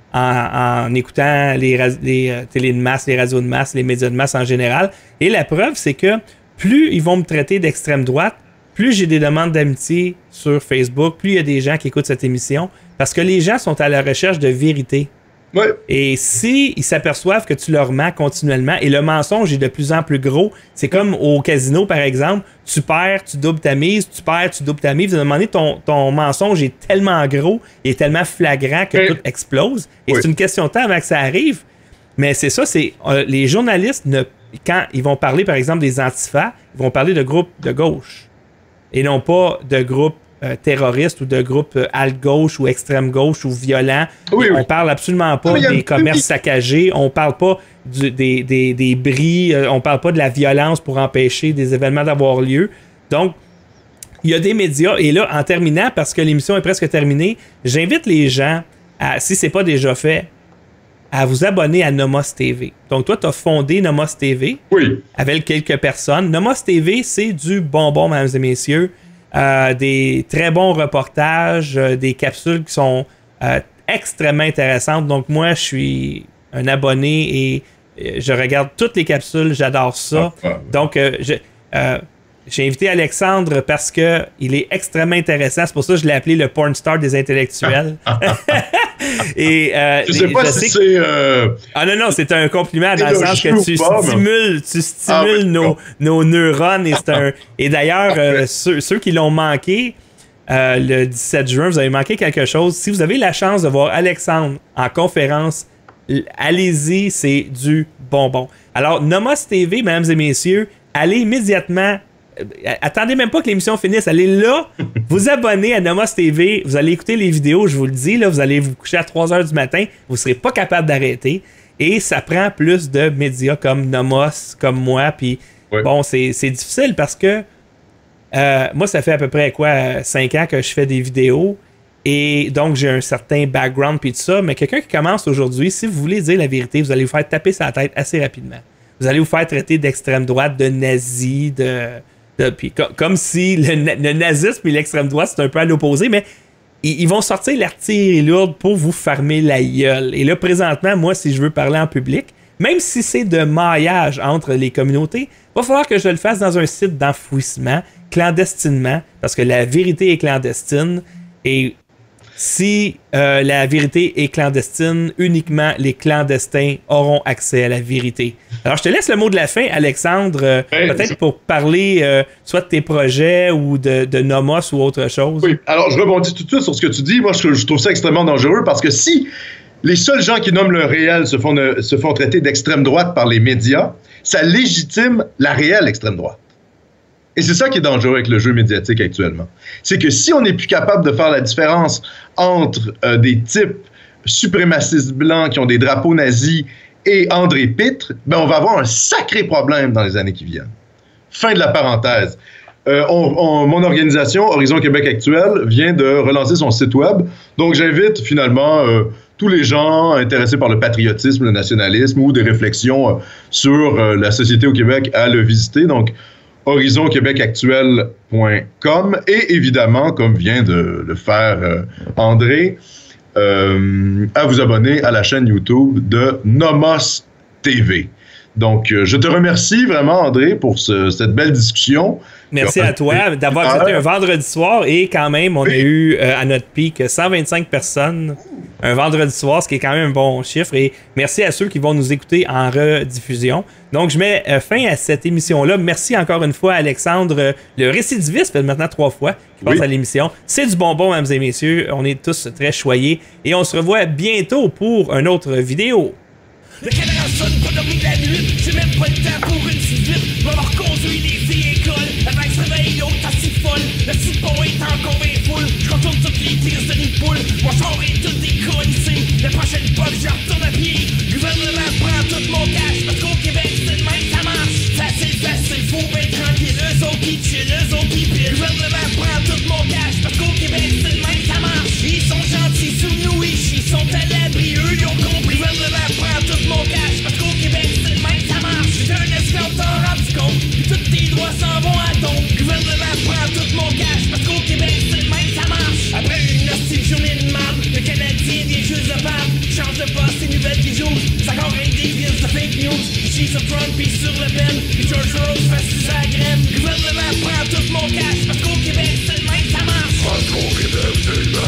En, en écoutant les, les euh, télés de masse, les radios de masse, les médias de masse en général. Et la preuve, c'est que plus ils vont me traiter d'extrême droite, plus j'ai des demandes d'amitié sur Facebook, plus il y a des gens qui écoutent cette émission, parce que les gens sont à la recherche de vérité. Ouais. Et si ils s'aperçoivent que tu leur mens continuellement, et le mensonge est de plus en plus gros, c'est comme au casino, par exemple, tu perds, tu doubles ta mise, tu perds, tu doubles ta mise. À un moment donné, ton, ton mensonge est tellement gros et tellement flagrant que ouais. tout explose. Et ouais. c'est une question de temps avant que ça arrive. Mais c'est ça, c'est euh, les journalistes, ne, quand ils vont parler, par exemple, des antifas, ils vont parler de groupes de gauche et non pas de groupes Euh, terroristes ou de groupes euh, alt-gauche ou extrême-gauche ou violents. Oui, oui. On parle absolument pas ah, des commerces public. saccagés, on parle pas du, des, des, des bris, euh, on parle pas de la violence pour empêcher des événements d'avoir lieu. Donc, il y a des médias, et là, en terminant, parce que l'émission est presque terminée, j'invite les gens, à, si c'est pas déjà fait, à vous abonner à Nomos T V. Donc, toi, tu as fondé Nomos T V oui. avec quelques personnes. Nomos T V, c'est du bonbon, mesdames et messieurs. Euh, des très bons reportages, euh, des capsules qui sont euh, extrêmement intéressantes. Donc moi, je suis un abonné et euh, je regarde toutes les capsules, j'adore ça. Ah, ah, Donc euh, je, euh, j'ai invité Alexandre parce que il est extrêmement intéressant. C'est pour ça que je l'ai appelé le porn star des intellectuels. Et, euh, je sais pas je si sais c'est... Que... Euh... Ah non, non, c'est un compliment dans le sens que tu pas, stimules, tu stimules ah, oui, nos, nos neurones. Et, c'est un... et d'ailleurs, euh, ceux, ceux qui l'ont manqué, euh, le dix-sept juin, vous avez manqué quelque chose. Si vous avez la chance de voir Alexandre en conférence, allez-y, c'est du bonbon. Alors, Nomos T V, mesdames et messieurs, allez immédiatement attendez même pas que l'émission finisse. Allez là, vous abonnez à Nomos T V, vous allez écouter les vidéos, je vous le dis, là, vous allez vous coucher à trois heures du matin, vous serez pas capable d'arrêter. Et ça prend plus de médias comme Nomos, comme moi. Puis ouais. bon, c'est, c'est difficile parce que euh, moi, ça fait à peu près quoi, cinq ans que je fais des vidéos. Et donc, j'ai un certain background puis tout ça. Mais quelqu'un qui commence aujourd'hui, si vous voulez dire la vérité, vous allez vous faire taper sa tête assez rapidement. Vous allez vous faire traiter d'extrême droite, de nazi, de... de puis co- comme si le, le nazisme et l'extrême droite, c'est un peu à l'opposé, mais ils, ils vont sortir l'artillerie lourde pour vous farmer la gueule. Et là, présentement, moi, si je veux parler en public, même si c'est de maillage entre les communautés, il va falloir que je le fasse dans un site d'enfouissement, clandestinement, parce que la vérité est clandestine. Et si euh, la vérité est clandestine, uniquement les clandestins auront accès à la vérité. Alors, je te laisse le mot de la fin, Alexandre, euh, hey, peut-être c'est... pour parler euh, soit de tes projets ou de, de Nomos ou autre chose. Oui, alors je rebondis tout de suite sur ce que tu dis. Moi, je, je trouve ça extrêmement dangereux parce que si les seuls gens qui nomment le réel se font, ne, se font traiter d'extrême droite par les médias, ça légitime la réelle extrême droite. Et c'est ça qui est dangereux avec le jeu médiatique actuellement. C'est que si on n'est plus capable de faire la différence entre euh, des types suprémacistes blancs qui ont des drapeaux nazis et André Pitre, ben on va avoir un sacré problème dans les années qui viennent. Fin de la parenthèse. Euh, on, on, mon organisation, Horizon Québec Actuel, vient de relancer son site web. Donc, j'invite finalement euh, tous les gens intéressés par le patriotisme, le nationalisme ou des réflexions euh, sur euh, la société au Québec à le visiter. Donc, horizon québec actuel point com et évidemment, comme vient de le faire euh, André, euh, à vous abonner à la chaîne YouTube de Nomos T V. Donc, euh, je te remercie vraiment, André, pour ce, cette belle discussion. Merci à toi d'avoir été un vendredi soir et quand même, on oui. a eu euh, à notre pic cent vingt-cinq personnes un vendredi soir, ce qui est quand même un bon chiffre. Et merci à ceux qui vont nous écouter en rediffusion. Donc, je mets euh, fin à cette émission-là. Merci encore une fois, Alexandre, euh, le récidiviste, fait maintenant trois fois qui passe oui. à l'émission. C'est du bonbon, mesdames et messieurs. On est tous très choyés. Et on se revoit bientôt pour une autre vidéo. Le cadran sonne pas dormi la nuit. J'ai même pas le temps pour une suite. Va avoir conduit les écoles. Avec ce réveil, l'autre assis folle. Le cipon est encore bien full. Je retourne toutes les tirs de Nipoule. Mon char est tout décollissé. La prochaine fois que je retourne à pied. Gouvernement prend tout mon cash. Parce qu'au Québec, c'est le même, ça marche. Facile, facile, faut bien tranquille. Eux autres qui chill, eux autres qui pillent. Gouvernement prend tout mon cash. Parce qu'au Québec, c'est le même, ça marche. Ils sont gentils sous nous, ils sont à l'abri. Eux, ils ont compris. Gouvernement prend tout mon cash. Parce qu'au Québec, c'est le même, ça marche. C'est un esclave, t'en rends compte. Puis tous tes droits s'en vont à ton. Gouvernement prend tout mon cash. Parce qu'au Québec, c'est le même, ça marche. Après une hostile journée de marde, le Canadien vient juste de battre. Change de poste, c'est nouvelles qui jouent. C'est encore un des villes de fake news. Ici sur Trump, puis sur Le Pen. Puis George Rose fait sous sa graine. Gouvernement prend tout mon cash. Parce qu'au Québec, c'est le même, ça marche. Parce qu'au Québec, c'est le même.